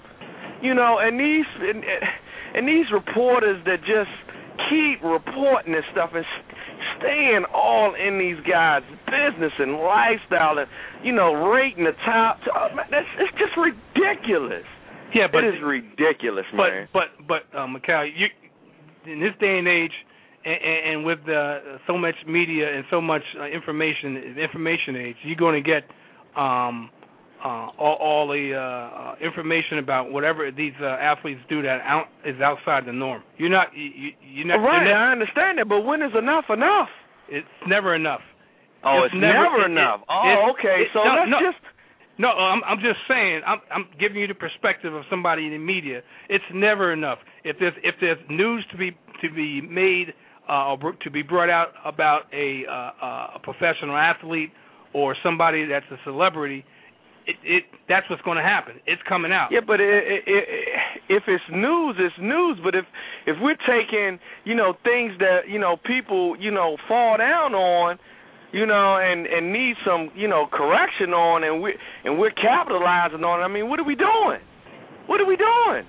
And these reporters that just keep reporting this stuff and staying all in these guys' business and lifestyle and rating the top. It's just ridiculous. Yeah, but it is ridiculous, man. But Mikal, you in this day and age, and with so much media and so much information age, you're going to get all the information about whatever these athletes do that is outside the norm. You're not right. I understand that, but when is enough? It's never enough. Oh, it's never enough. Okay. So let's just. No, I'm just saying. I'm giving you the perspective of somebody in the media. It's never enough. If there's news to be made or to be brought out about a professional athlete or somebody that's a celebrity, that's what's going to happen. It's coming out. Yeah, but if it's news, it's news. But if we're taking, things that, people, fall down on, and need some, correction on, and we're capitalizing on it, I mean, what are we doing? What are we doing?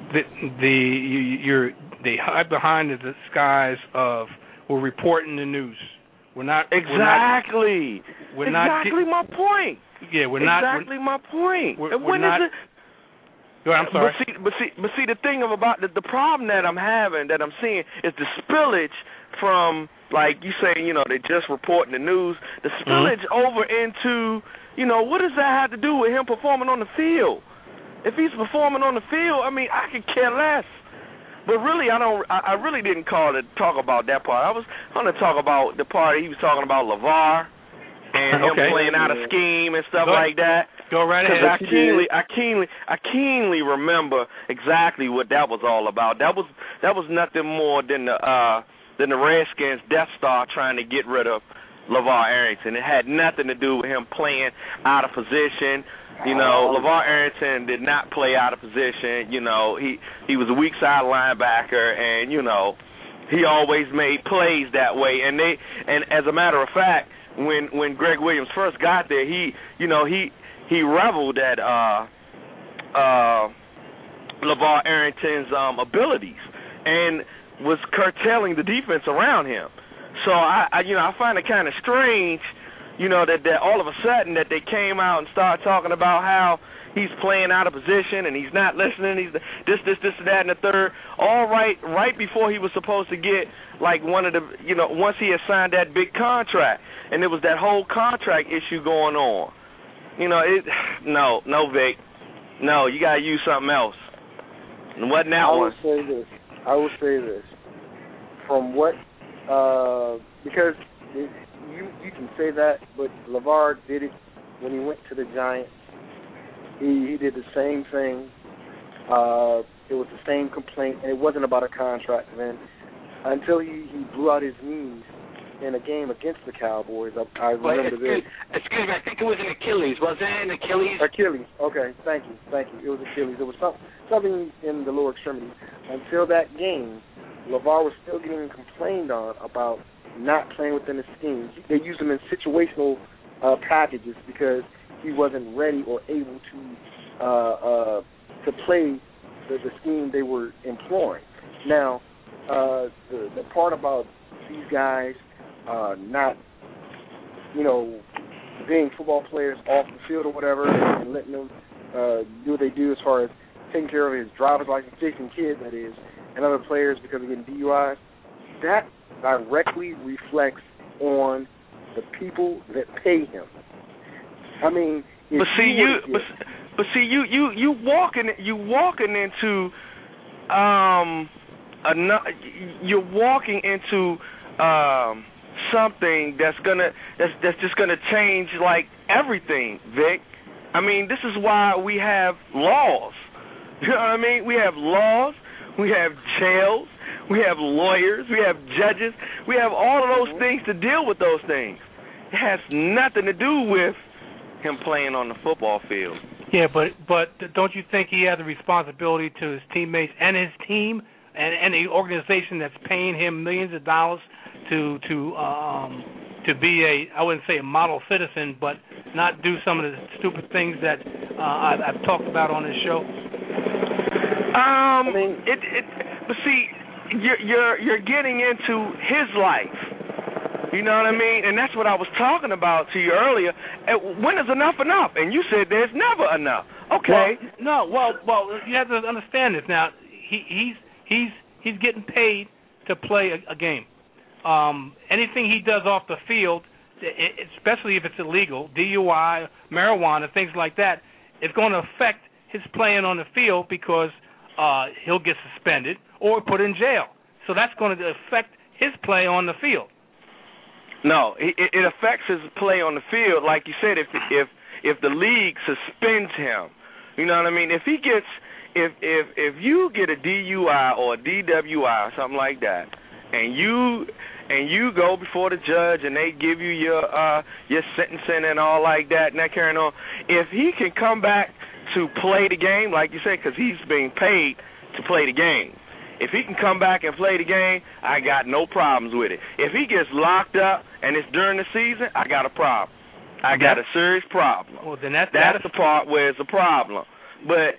They hide behind the disguise of we're reporting the news. We're not exactly. We're not my point. Yeah, we're not exactly my point. We're not. I'm sorry. But see, the thing about the problem that I'm having, that I'm seeing, is the spillage from, like you saying, they just reporting the news. The spillage over into, what does that have to do with him performing on the field? If he's performing on the field, I mean, I could care less. But really, I really didn't call to talk about that part. I was going to talk about the part he was talking about LeVar and him playing out a scheme and stuff like that. Go right ahead. I keenly remember exactly what that was all about. That was nothing more than the Redskins' Death Star trying to get rid of LeVar Arrington. It had nothing to do with him playing out of position. LeVar Arrington did not play out of position. He was a weak side linebacker, and he always made plays that way. And as a matter of fact, when Greg Williams first got there, he reveled at LeVar Arrington's abilities and was curtailing the defense around him. So I find it kind of strange, that all of a sudden that they came out and started talking about how he's playing out of position and he's not listening. He's this, and that, and the third. All right before he was supposed to get like one of the, once he had signed that big contract, and there was that whole contract issue going on. No, Vic, no, you gotta use something else. And wasn't that one? I will say this. From what, because you can say that, but LeVar did it when he went to the Giants. He did the same thing. It was the same complaint, and it wasn't about a contract then. Until he blew out his knees in a game against the Cowboys. I remember this. Excuse me, I think it was an Achilles. Was it an Achilles? Achilles. Okay, thank you. It was Achilles. It was something in the lower extremity. Until that game, LeVar was still getting complained on about not playing within the scheme. They used him in situational packages because he wasn't ready or able to play the scheme they were employing. Now, the part about these guys not, being football players off the field or whatever, and letting them do what they do as far as taking care of his driver's license, Jason Kidd, that is, and other players because of getting DUIs, that directly reflects on the people that pay him. I mean, you walking into you're walking into something that's just gonna change like everything, Vic. I mean, this is why we have laws. You know what I mean? We have laws, we have jails, we have lawyers, we have judges, we have all of those things to deal with those things. It has nothing to do with him playing on the football field. Yeah, but don't you think he has a responsibility to his teammates and his team and the organization that's paying him millions of dollars to be I wouldn't say a model citizen, but not do some of the stupid things that I've talked about on this show? But see, you're getting into his life. You know what I mean? And that's what I was talking about to you earlier. When is enough? And you said there's never enough. Okay. Well, you have to understand this. Now, he's getting paid to play a game. Anything he does off the field, especially if it's illegal, DUI, marijuana, things like that, it's going to affect his playing on the field because he'll get suspended or put in jail. So that's going to affect his play on the field. No, it affects his play on the field, like you said. If the league suspends him, you know what I mean. If he gets, if you get a DUI or a DWI or something like that, and and you go before the judge and they give you your sentencing and all like that and that carrying on, if he can come back to play the game, like you said, because he's being paid to play the game. If he can come back and play the game, I got no problems with it. If he gets locked up and it's during the season, I got a problem. I got a serious problem. Well, then that's the part where it's a problem. But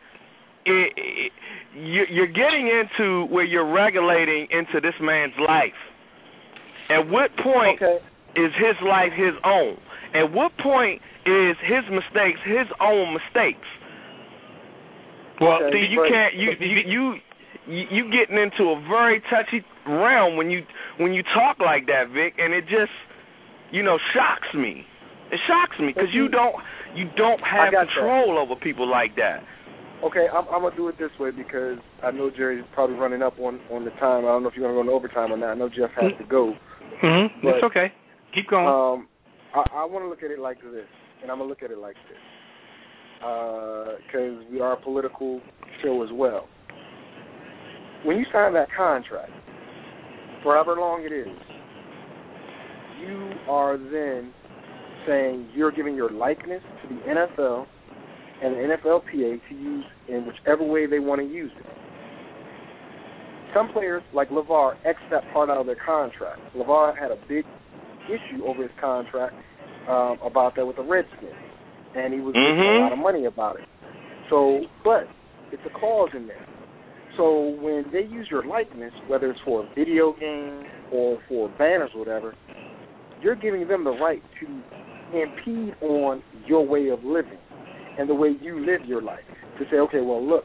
you're getting into where you're regulating into this man's life. At what point is his life his own? At what point is his mistakes his own mistakes? Well, see, you can't. You getting into a very touchy realm when you talk like that, Vic, and it just shocks me. It shocks me because you don't have control over people like that. Okay, I'm gonna do it this way because I know Jerry's probably running up on the time. I don't know if you're gonna go into overtime or not. I know Jeff has to go. Mm-hmm. It's okay. Keep going. I want to look at it like this, and I'm gonna look at it like this because we are a political show as well. When you sign that contract, for however long it is, you are then saying you're giving your likeness to the NFL and the NFLPA to use in whichever way they want to use it. Some players, like LeVar, X that part out of their contract. LeVar had a big issue over his contract about that with the Redskins, and he was getting a lot of money about it. So, but it's a clause in there. So when they use your likeness, whether it's for a video game or for banners or whatever, you're giving them the right to impede on your way of living and the way you live your life. To say, okay, well, look.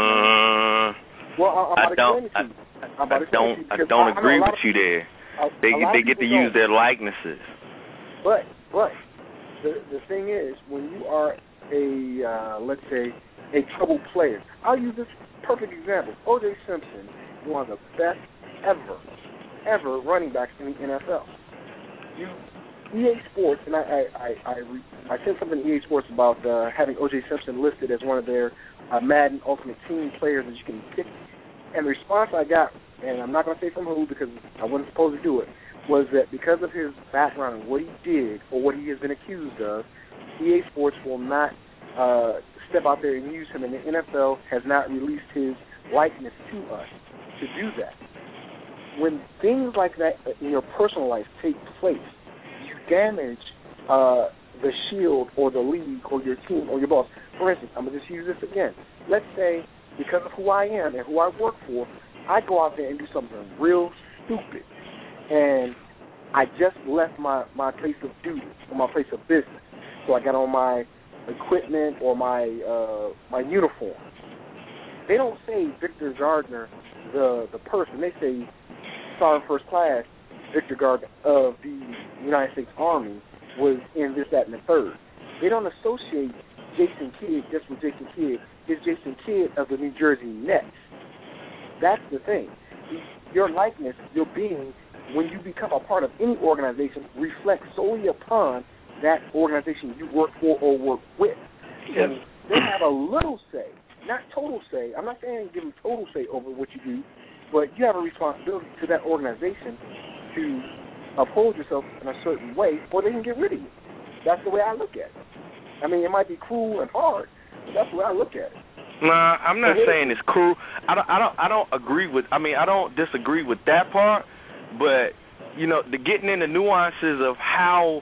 I don't agree with you there. They get to use their likenesses. But the thing is, when you are let's say, a troubled player, I'll use this perfect example. O.J. Simpson is one of the best ever running backs in the NFL. EA Sports, and I said something to EA Sports about having O.J. Simpson listed as one of their Madden Ultimate Team players that you can pick. And the response I got, and I'm not going to say from who because I wasn't supposed to do it, was that because of his background and what he did or what he has been accused of, EA Sports will not step out there and use him, and the NFL has not released his likeness to us to do that. When things like that in your personal life take place, you damage the shield or the league or your team or your boss. For instance, I'm going to just use this again. Let's say because of who I am and who I work for, I go out there and do something real stupid, and I just left my place of duty or my place of business. So I got on my equipment or my uniform. They don't say Victor Gardner, the person. They say Sergeant First Class Victor Gardner of the United States Army was in this, that, and the third. They don't associate Jason Kidd just with Jason Kidd. It's Jason Kidd of the New Jersey Nets. That's the thing. Your likeness, your being, when you become a part of any organization, reflects solely upon that organization you work for or work with. Yes. And they have a little say, not total say. I'm not saying give them total say over what you do, but you have a responsibility to that organization to uphold yourself in a certain way, or they can get rid of you. That's the way I look at it. I mean, it might be cruel and hard, but that's the way I look at it. Nah, I'm not saying it's cruel. I don't agree with. I mean, I don't disagree with that part, but the getting into nuances of how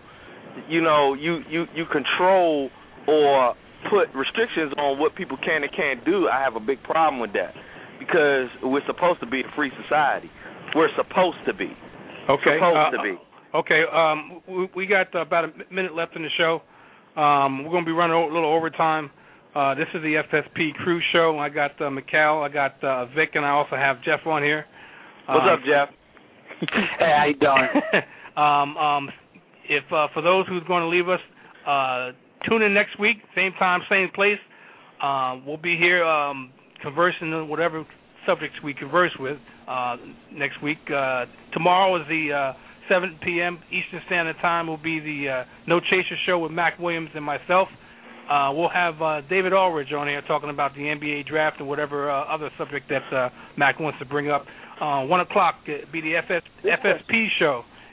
you control or put restrictions on what people can and can't do, I have a big problem with that because we're supposed to be a free society. We're supposed to be. Okay. Supposed to be. Okay. We got about a minute left in the show. We're going to be running a little overtime. This is the FSP Crew Show. I got Mikal, I got Vic, and I also have Jeff on here. What's up, Jeff? Hey, how you doing? If for those who's going to leave us, tune in next week, same time, same place. We'll be here conversing on whatever subjects we converse with next week. Tomorrow is the 7 p.m. Eastern Standard Time will be the No Chaser Show with Mac Williams and myself. We'll have David Aldridge on here talking about the NBA draft and whatever other subject that Mac wants to bring up. 1 o'clock be the FSP show.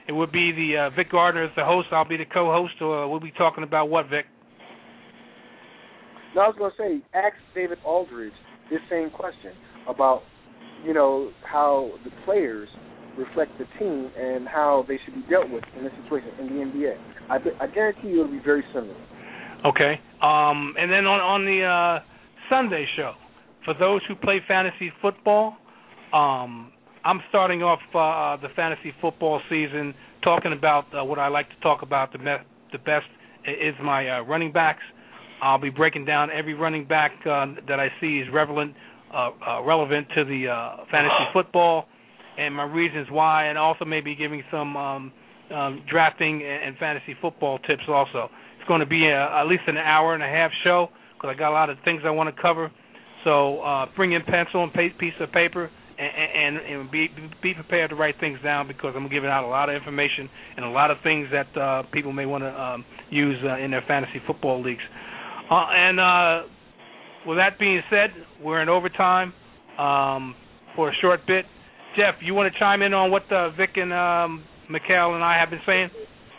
It would be the Vic Gardner as the host. I'll be the co-host, or we'll be talking about what, Vic? No, I was going to say, ask David Aldridge this same question about, how the players reflect the team and how they should be dealt with in this situation in the NBA. I guarantee you it'll be very similar. Okay. And then on the Sunday show, for those who play fantasy football, I'm starting off the fantasy football season talking about what I like to talk about. The best is my running backs. I'll be breaking down every running back that I see is relevant to the fantasy football, and my reasons why, and also maybe giving some drafting and fantasy football tips also. It's going to be at least an hour and a half show because I got a lot of things I want to cover. So bring in pencil and piece of paper and be prepared to write things down because I'm giving out a lot of information and a lot of things that people may want to use in their fantasy football leagues. And with that being said, we're in overtime for a short bit. Jeff, you want to chime in on what Vic and Mikal and I have been saying?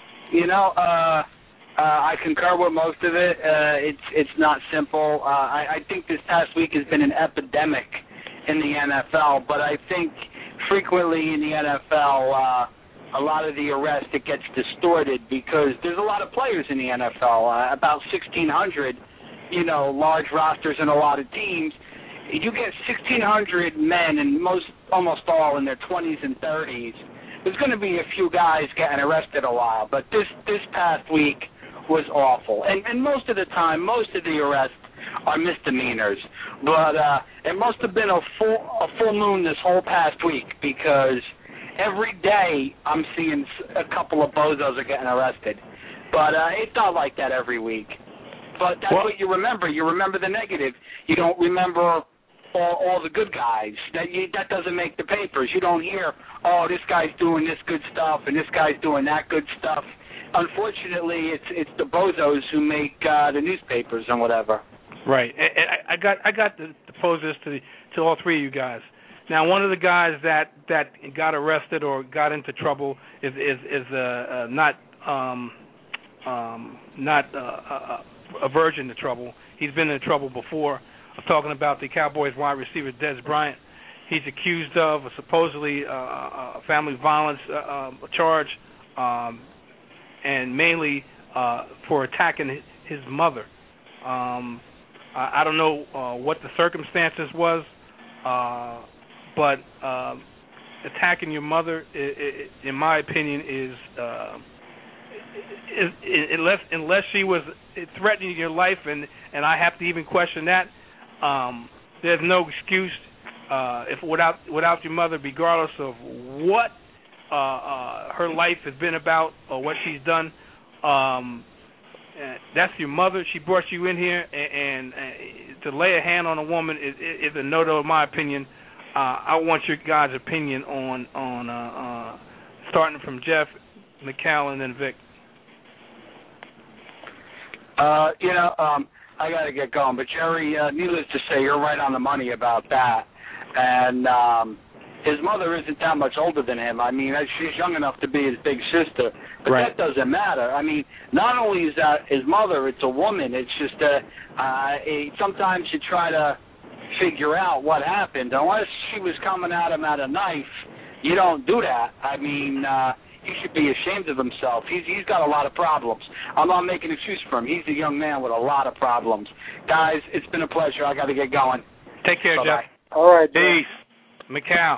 I concur with most of it. It's not simple. I think this past week has been an epidemic in the NFL, but I think frequently in the NFL, a lot of the arrest, it gets distorted because there's a lot of players in the NFL, about 1,600, large rosters and a lot of teams. You get 1,600 men, and almost all in their 20s and 30s. There's going to be a few guys getting arrested a while, but this past week was awful. And most of the time, most of the arrests are misdemeanors. But it must have been a full moon this whole past week because every day I'm seeing a couple of bozos are getting arrested. But it's not like that every week. But that's what you remember. You remember the negative. You don't remember all the good guys. That doesn't make the papers. You don't hear, oh, this guy's doing this good stuff and this guy's doing that good stuff. Unfortunately, it's the bozos who make the newspapers and whatever. Right. I got to pose this to all three of you guys. Now, one of the guys that got arrested or got into trouble is not a virgin to trouble. He's been in trouble before. I'm talking about the Cowboys wide receiver Dez Bryant. He's accused of supposedly family violence charge, and mainly for attacking his mother. I don't know what the circumstances was, but attacking your mother, in my opinion, is unless she was threatening your life, and I have to even question that. There's no excuse if without your mother, regardless of what her life has been about or what she's done. That's your mother. She brought you in here, and to lay a hand on a woman is a no-no in my opinion. I want your guys' opinion on starting from Jeff, Mikal, and then Vic. I got to get going, but Jerry, needless to say, you're right on the money about that. And his mother isn't that much older than him. I mean, she's young enough to be his big sister, but right. That doesn't matter. I mean, not only is that his mother, it's a woman. It's just sometimes you try to figure out what happened. Unless she was coming at him at a knife, you don't do that. I mean, he should be ashamed of himself. He's got a lot of problems. I'm not making an excuse for him. He's a young man with a lot of problems. Guys, it's been a pleasure. I got to get going. Take care, Bye-bye. Jeff. All right, peace. Mikal.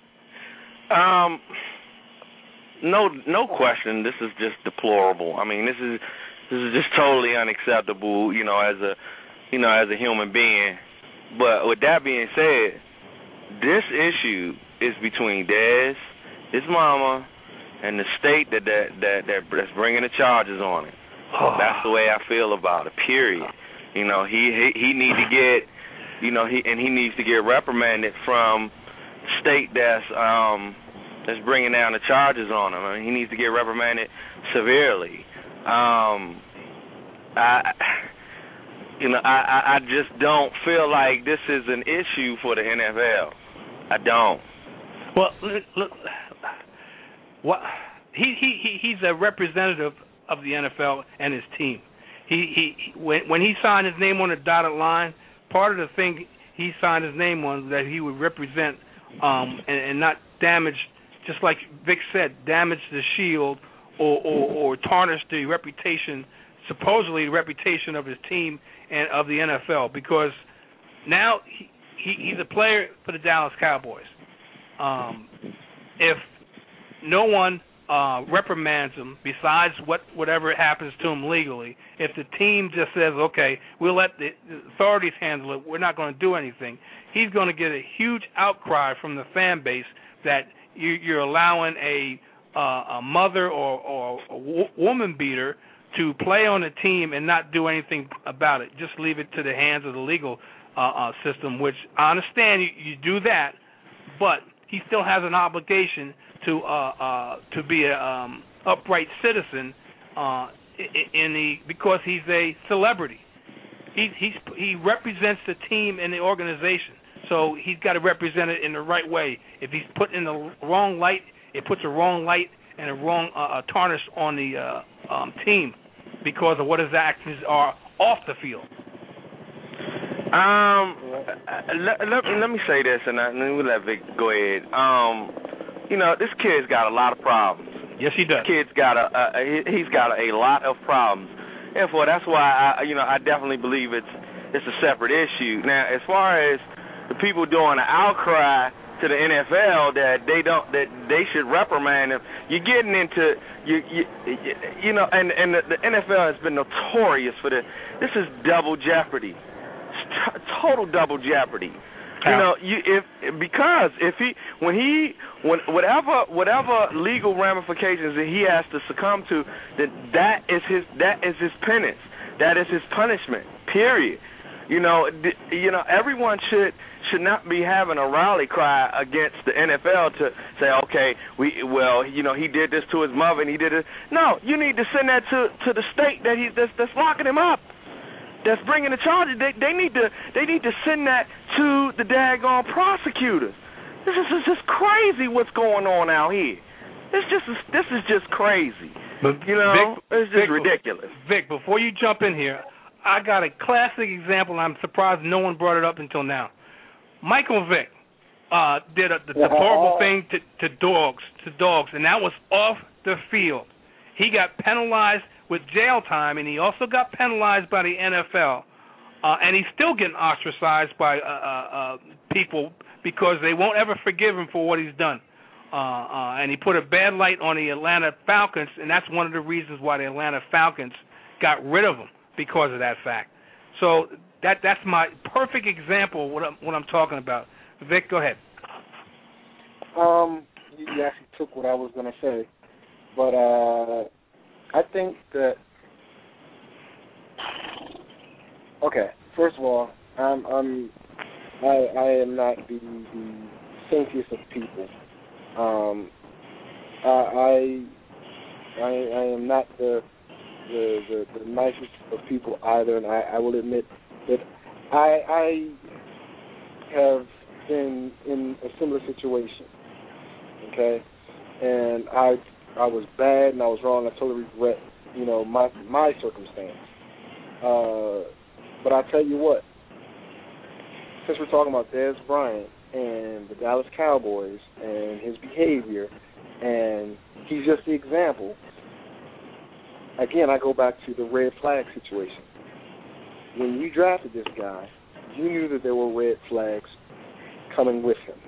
No question. This is just deplorable. I mean, this is just totally unacceptable. As a human being. But with that being said, this issue is between Dez, his mama, and the state that's bringing the charges on it. That's the way I feel about it. Period. He needs to get. He needs to get reprimanded from state that's bringing down the charges on him. I mean, he needs to get reprimanded severely. I just don't feel like this is an issue for the NFL. I don't. Well, look, what he's a representative of the NFL and his team. When he signed his name on the dotted line, part of the thing he signed his name on that he would represent and not damage, just like Vic said, damage the shield or tarnish the reputation, supposedly the reputation of his team and of the NFL, because now he's a player for the Dallas Cowboys. If no one reprimands him, besides whatever happens to him legally, if the team just says, okay, we'll let the authorities handle it, we're not going to do anything, he's going to get a huge outcry from the fan base that you're allowing a mother or a woman beater to play on a team and not do anything about it. Just leave it to the hands of the legal system, which I understand you do that, but he still has an obligation to be a upright citizen because he's a celebrity. He represents the team and the organization, so he's got to represent it in the right way. If he's put in the wrong light, it puts a wrong light and a wrong tarnish on the team because of what his actions are off the field. Let me say this, and then we'll let Vic go ahead. This kid's got a lot of problems. Yes, he does. He's got a lot of problems. Therefore, that's why I definitely believe it's a separate issue. Now, as far as the people doing an outcry to the NFL that they should reprimand him, you're getting into and the NFL has been notorious for this. This is double jeopardy. Total double jeopardy. Whatever legal ramifications that he has to succumb to, that is his penance. That is his punishment. Period. Everyone should not be having a rally cry against the NFL to say, okay, he did this to his mother and he did it. No, you need to send that to the state that's locking him up, that's bringing the charges. They need to send that to the daggone prosecutors. This is just crazy what's going on out here. This is just crazy. But it's just ridiculous. Vic, before you jump in here, I got a classic example, and I'm surprised no one brought it up until now. Michael Vick did the deplorable thing to dogs, and that was off the field. He got penalized with jail time, and he also got penalized by the NFL, and he's still getting ostracized by people because they won't ever forgive him for what he's done. And he put a bad light on the Atlanta Falcons, and that's one of the reasons why the Atlanta Falcons got rid of him, because of that fact. So that's my perfect example of what I'm talking about. Vic, go ahead. You actually took what I was going to say, but I think that, okay, first of all, I am not the saintest of people. I am not the nicest of people either, and I will admit that I have been in a similar situation, okay, and I was bad and I was wrong. I totally regret, my circumstance. But I tell you what, since we're talking about Dez Bryant and the Dallas Cowboys and his behavior, and he's just the example, again, I go back to the red flag situation. When you drafted this guy, you knew that there were red flags coming with him.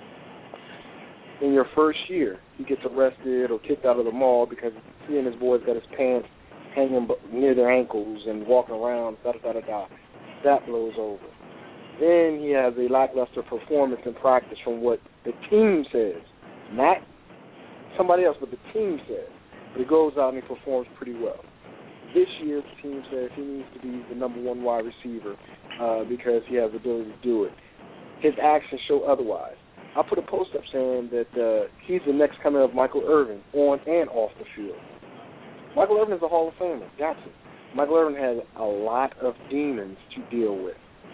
In your first year, he gets arrested or kicked out of the mall because he and his boys got his pants hanging near their ankles and walking around, da-da-da-da-da. That blows over. Then he has a lackluster performance in practice from what the team says. Not somebody else, but the team says. But he goes out and he performs pretty well. This year, the team says he needs to be the number one wide receiver because he has the ability to do it. His actions show otherwise. I put a post up saying that he's the next coming of Michael Irvin on and off the field. Michael Irvin is a Hall of Famer. Got to. Michael Irvin has a lot of demons to deal with.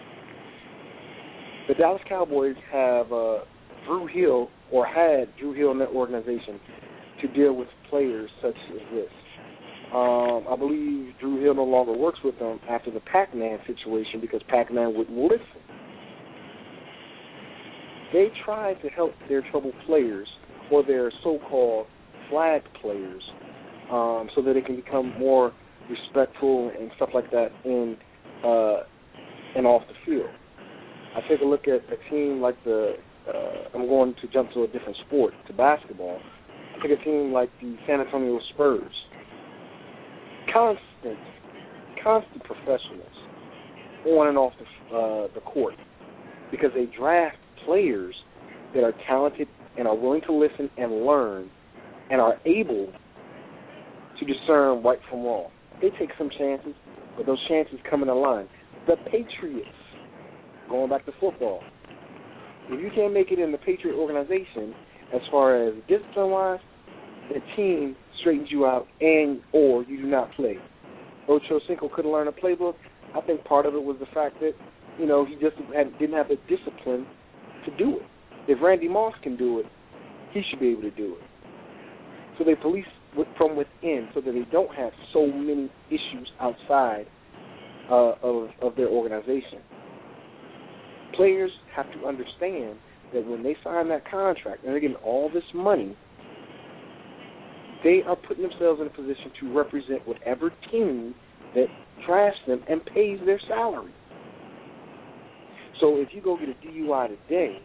The Dallas Cowboys have Drew Hill, or had Drew Hill in their organization, to to deal with players such as this. I believe Drew Hill no longer works with them after the Pac-Man situation because Pac-Man wouldn't listen. They try to help their troubled players or their so-called flag players so that they can become more respectful and stuff like that in and off the field. I take a look at a team like I'm going to jump to a different sport, to basketball. I take a team like the San Antonio Spurs. Constant professionals on and off the court because they draft players that are talented and are willing to listen and learn and are able to discern right from wrong. They take some chances, but those chances come in a line. The Patriots, going back to football, if you can't make it in the Patriot organization as far as discipline-wise, the team straightens you out and or you do not play. Ocho Cinco couldn't learn a playbook. I think part of it was the fact that, he just didn't have the discipline to do it. If Randy Moss can do it, he should be able to do it. So they police from within so that they don't have so many issues outside of their organization. Players have to understand that when they sign that contract and they're getting all this money, they are putting themselves in a position to represent whatever team that drafts them and pays their salary. So if you go get a DUI today,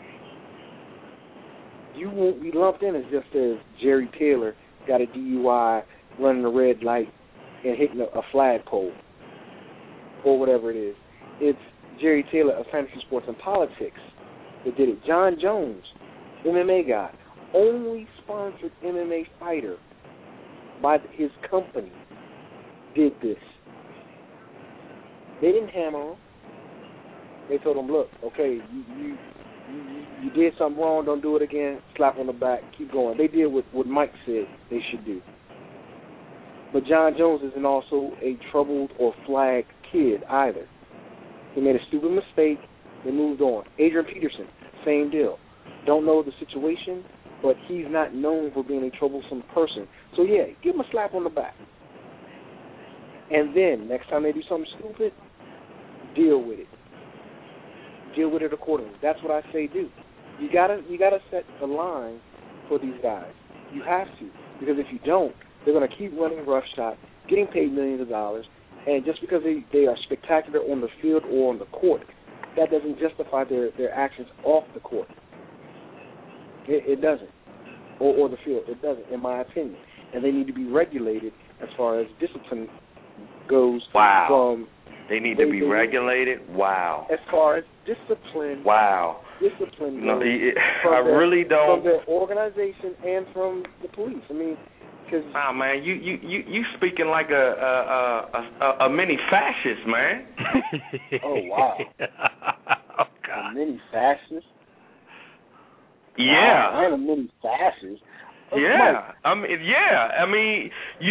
you won't be lumped in as just as Jerry Taylor got a DUI running a red light and hitting a flagpole or whatever it is. It's Jerry Taylor of Fantasy Sports and Politics that did it. John Jones, MMA guy, only sponsored MMA fighter by his company, did this. They didn't hammer him. They told him, look, okay, you did something wrong, don't do it again, slap on the back, keep going. They did what Mike said they should do. But John Jones isn't also a troubled or flagged kid either. He made a stupid mistake, they moved on. Adrian Peterson, same deal. Don't know the situation, but he's not known for being a troublesome person. So, yeah, give him a slap on the back. And then, next time they do something stupid, deal with it. Deal with it accordingly. That's what I say do. You gotta set the line for these guys. You have to. Because if you don't, they're going to keep running roughshod, getting paid millions of dollars, and just because they are spectacular on the field or on the court, that doesn't justify their actions off the court. It doesn't. Or the field. It doesn't, in my opinion. And they need to be regulated as far as discipline goes. Wow. They need to be regulated? Wow. As far as discipline. Wow. Discipline no, goes. I really don't. From their organization and from the police. I mean, because. Wow, man, you speaking like a mini fascist, man. Oh, wow. Oh, God. A mini fascist? Yeah. Wow, I am a mini fascist. Yeah. I mean, you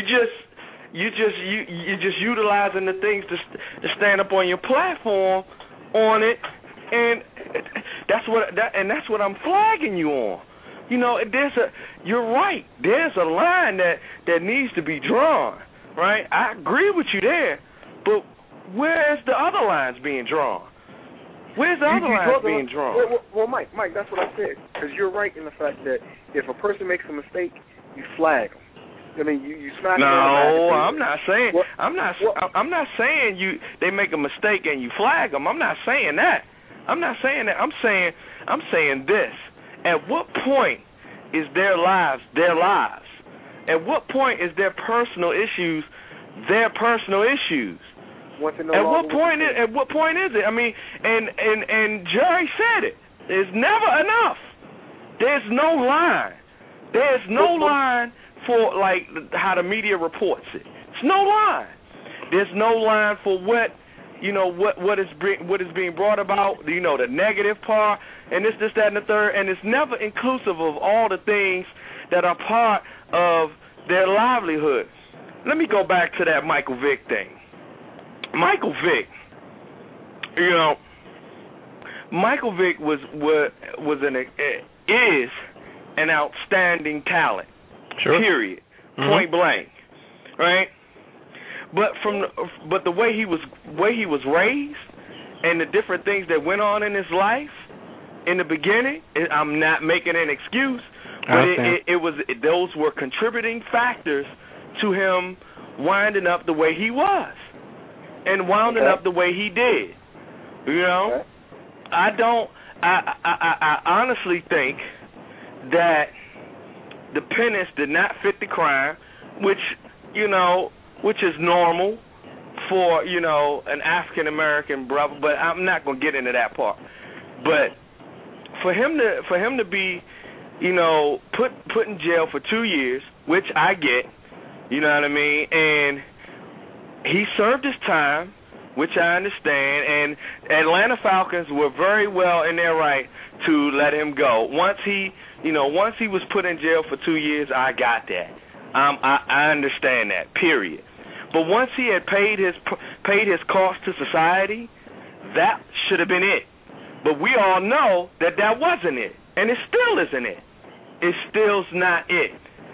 just utilizing the things to stand up on your platform on it, and that's what I'm flagging you on. You're right. There's a line that needs to be drawn, right? I agree with you there, but where's the other lines being drawn? Where's the other lines being drawn? Well, Mike, that's what I said. Because you're right in the fact that if a person makes a mistake, you flag them. I mean, you smack them. No, I'm not saying. I'm not saying they make a mistake and you flag them. I'm not saying that. I'm not saying that. I'm saying this. At what point is their lives their lives? At what point is their personal issues their personal issues? At what point is it? I mean, and Jerry said it. There's never enough. There's no line. There's no line for like how the media reports it. There's no line. There's no line for what is being brought about. The negative part and this, that, and the third. And it's never inclusive of all the things that are part of their livelihood. Let me go back to that Michael Vick thing. Michael Vick, Michael Vick is an outstanding talent. Sure. Period. Point blank. Right? But the way he was raised and the different things that went on in his life in the beginning, I'm not making an excuse, but those were contributing factors to him winding up the way he was and winding up the way he did. You know, I honestly think that the penance did not fit the crime, which is normal for, an African American brother, but I'm not going to get into that part. But for him to be, put in jail for 2 years, which I get, you know what I mean, and he served his time, which I understand, and Atlanta Falcons were very well in their right to let him go. Once he was put in jail for 2 years, I got that. I understand that, period. But once he had paid his cost to society, that should have been it. But we all know that wasn't it, and it still isn't it. It still's not it,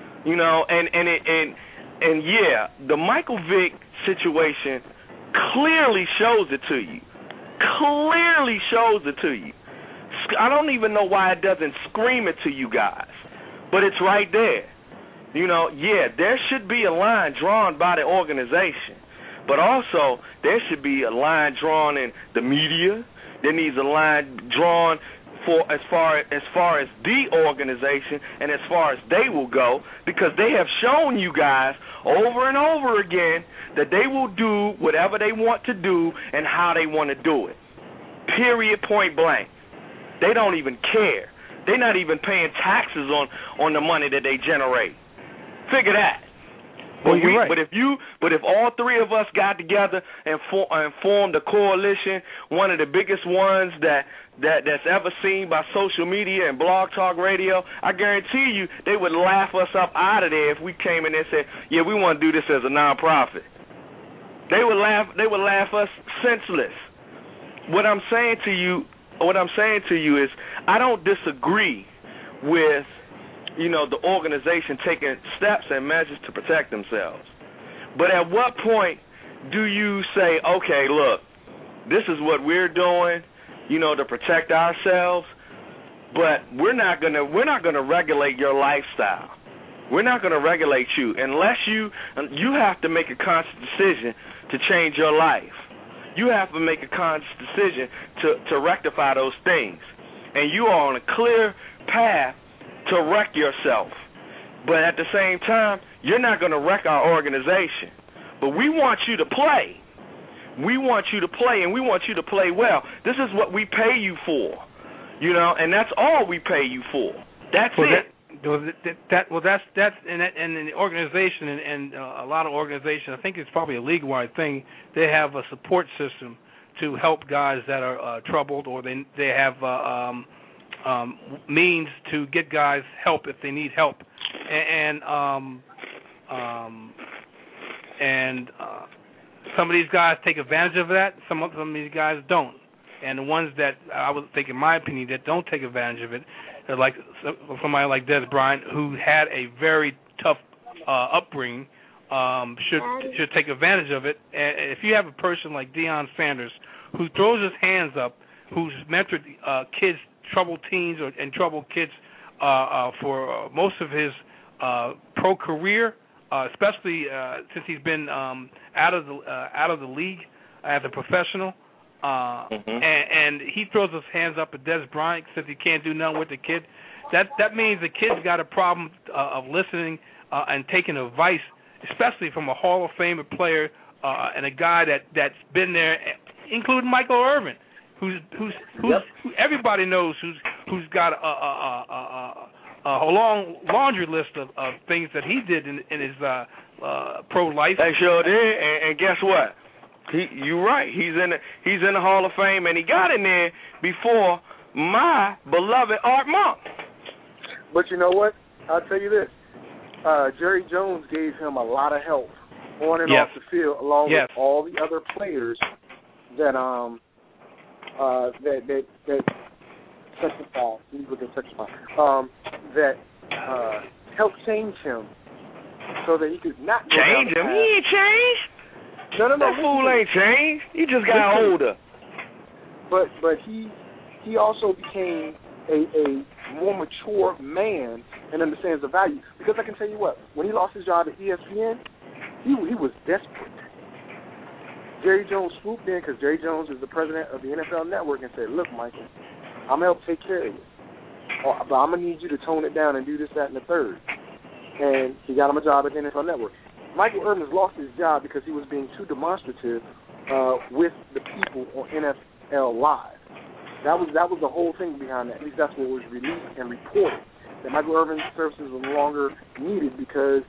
and the Michael Vick situation clearly shows it to you. Clearly shows it to you. I don't even know why it doesn't scream it to you guys, but it's right there. There should be a line drawn by the organization, but also there should be a line drawn in the media. There needs a line drawn for as far as the organization and as far as they will go, because they have shown you guys over and over again that they will do whatever they want to do and how they want to do it. Period, point blank. They don't even care. They're not even paying taxes on the money that they generate. Figure that. Well, you're right. But if all three of us got together and formed a coalition, one of the biggest ones that's ever seen by social media and blog talk radio, I guarantee you they would laugh us up out of there if we came in and said, "Yeah, we want to do this as a nonprofit." They would laugh us senseless. What I'm saying to you is, I don't disagree with the organization taking steps and measures to protect themselves. But at what point do you say, okay, look, this is what we're doing, to protect ourselves, but we're not gonna regulate your lifestyle. We're not gonna regulate you unless you have to make a conscious decision to change your life. You have to make a conscious decision to rectify those things. And you are on a clear path to wreck yourself. But at the same time, you're not going to wreck our organization. But we want you to play. We want you to play, and we want you to play well. This is what we pay you for, and that's all we pay you for. That's it. That's and the organization and a lot of organizations, I think it's probably a league-wide thing. They have a support system to help guys that are troubled, or they have means to get guys help if they need help, and some of these guys take advantage of that. Some of these guys don't, and the ones that I would think, in my opinion, that don't take advantage of it, are like somebody like Des Bryant, who had a very tough upbringing, should take advantage of it. And if you have a person like Deion Sanders, who throws his hands up, who's mentored kids, troubled teens and troubled kids for most of his pro career, especially since he's been out of the league as a professional, and he throws his hands up at Des Bryant, says he can't do nothing with the kid. That means the kid's got a problem of listening and taking advice, especially from a Hall of Fame player and a guy that's been there, including Michael Irvin, who everybody knows who's got a long laundry list of things that he did in his pro life. They sure did, and guess what? You're right. He's in the Hall of Fame, and he got in there before my beloved Art Monk. But you know what? I'll tell you this. Jerry Jones gave him a lot of help on and off the field, along with all the other players that that helped change him so that he could not go change him. He ain't changed. No. That fool ain't changed. He just got older. But he also became a more mature man and understands the value. Because I can tell you what, when he lost his job at ESPN, he was desperate. Jerry Jones swooped in because Jerry Jones is the president of the NFL Network and said, look, Michael, I'm going to help take care of you. But I'm going to need you to tone it down and do this, that, and the third. And he got him a job at the NFL Network. Michael Irvin has lost his job because he was being too demonstrative with the people on NFL Live. That was the whole thing behind that. At least that's what was released and reported, that Michael Irvin's services were no longer needed because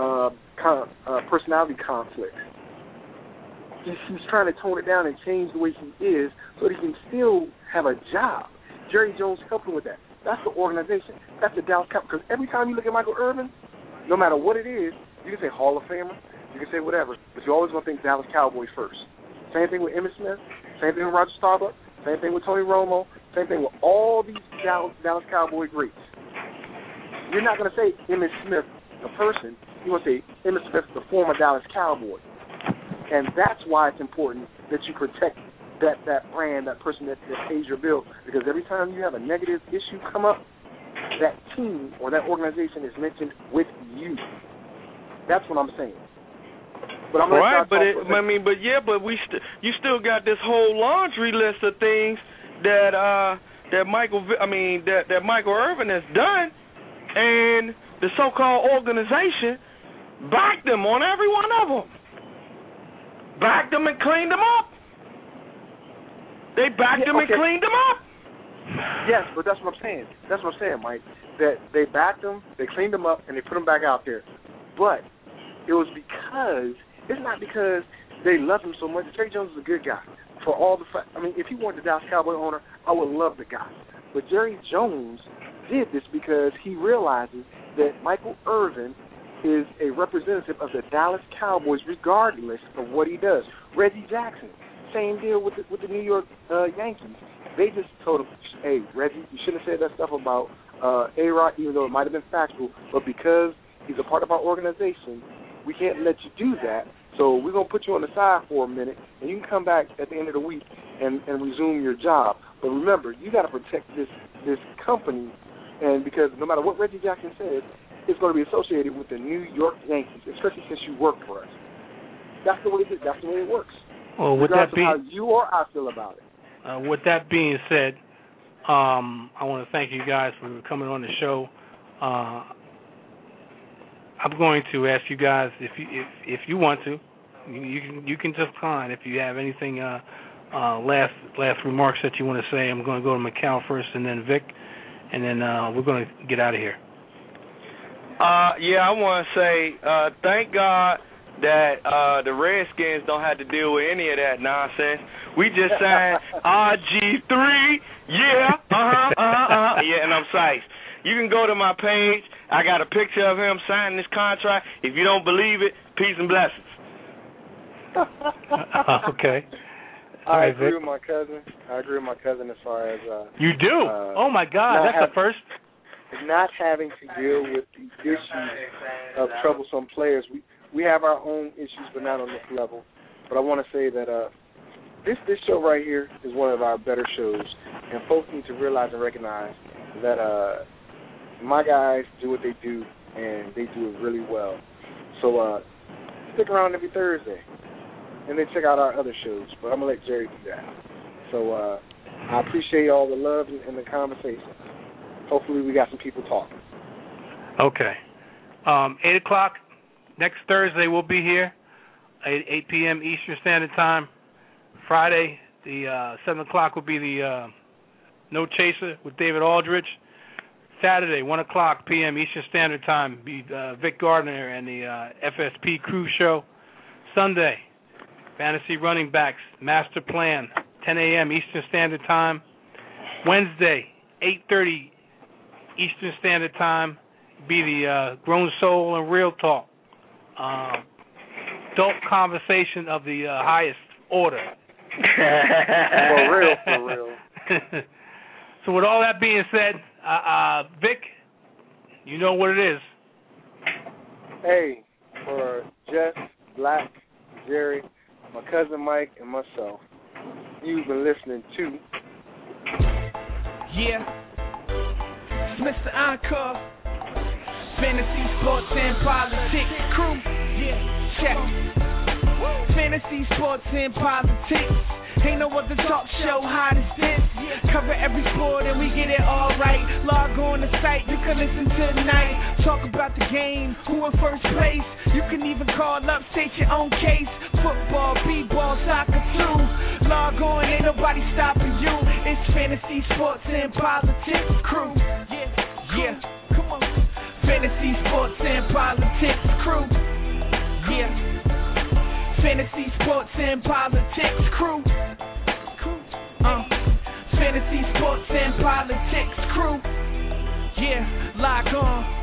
personality conflict. He's trying to tone it down and change the way he is so that he can still have a job. Jerry Jones helped him with that. That's the organization. That's the Dallas Cowboys. Because every time you look at Michael Irvin, no matter what it is, you can say Hall of Famer, you can say whatever, but you always want to think Dallas Cowboys first. Same thing with Emmitt Smith, same thing with Roger Staubach, same thing with Tony Romo, same thing with all these Dallas Cowboy greats. You're not going to say Emmitt Smith, the person. You're going to say Emmitt Smith, the former Dallas Cowboy. And that's why it's important that you protect that brand, that person that pays your bill. Because every time you have a negative issue come up, that team or that organization is mentioned with you. That's what I'm saying. But I'm right, but you still got this whole laundry list of things that Michael Irvin has done, and the so-called organization backed them on every one of them. Backed them and cleaned them up. They backed them and cleaned them up. Yes, but that's what I'm saying. That's what I'm saying, Mike. That they backed them, they cleaned them up, and they put them back out there. But it was because, it's not because they love him so much. Jerry Jones is a good guy. For all the if he weren't the Dallas Cowboy owner, I would love the guy. But Jerry Jones did this because he realizes that Michael Irvin is a representative of the Dallas Cowboys regardless of what he does. Reggie Jackson, same deal with the New York Yankees. They just told him, hey, Reggie, you shouldn't have said that stuff about A-Rod, even though it might have been factual, but because he's a part of our organization, we can't let you do that. So we're going to put you on the side for a minute, and you can come back at the end of the week and resume your job. But remember, you got to protect this company, and because no matter what Reggie Jackson says, it's going to be associated with the New York Yankees, especially since you work for us. That's the way it works. Well, with that being, how you or I feel about it. With that being said, I want to thank you guys for coming on the show. I'm going to ask you guys if you want to, you can just call if you have anything last remarks that you want to say. I'm going to go to Macau first, and then Vic, and then we're going to get out of here. I want to say thank God that the Redskins don't have to deal with any of that nonsense. We just signed RG3, and I'm psyched. You can go to my page. I got a picture of him signing this contract. If you don't believe it, peace and blessings. Okay. I agree with my cousin as far as... you do? Oh, my God. That's the first... Not having to deal with the issues of troublesome players. We have our own issues, but not on this level. But I want to say that this show right here is one of our better shows, and folks need to realize and recognize that my guys do what they do, and they do it really well. So stick around every Thursday, and then check out our other shows. But I'm going to let Jerry do that. So I appreciate all the love and the conversation. Hopefully we got some people talking. Okay. 8 o'clock next Thursday we'll be here, 8 p.m. Eastern Standard Time. Friday, the 7 o'clock will be the No Chaser with David Aldridge. Saturday, 1 o'clock p.m. Eastern Standard Time, be Vic Gardner and the FSP Crew Show. Sunday, Fantasy Running Backs Master Plan, 10 a.m. Eastern Standard Time. Wednesday, 8:30 Eastern Standard Time, be the Grown Soul and Real Talk. Adult conversation of the highest order. For real. So with all that being said, Vic, you know what it is. Hey, for Jess, Black, Jerry, my cousin Mike, and myself, you've been listening to... Yeah. It's Mr. Encore. Fantasy, Sports, and Politics crew. Yeah, check. Fantasy, Sports, and Politics. Ain't no other talk show hot as this. Cover every sport and we get it all right. Log on the site, you can listen tonight. Talk about the game, who in first place. You can even call up, state your own case. Football, b-ball, soccer too. Log on, ain't nobody stopping you. It's Fantasy, Sports, and Politics crew. Yeah, come on. Fantasy, Sports, and Politics crew. Yeah. Fantasy, Sports, and Politics crew. Fantasy, Sports, and Politics crew. Yeah, lock on.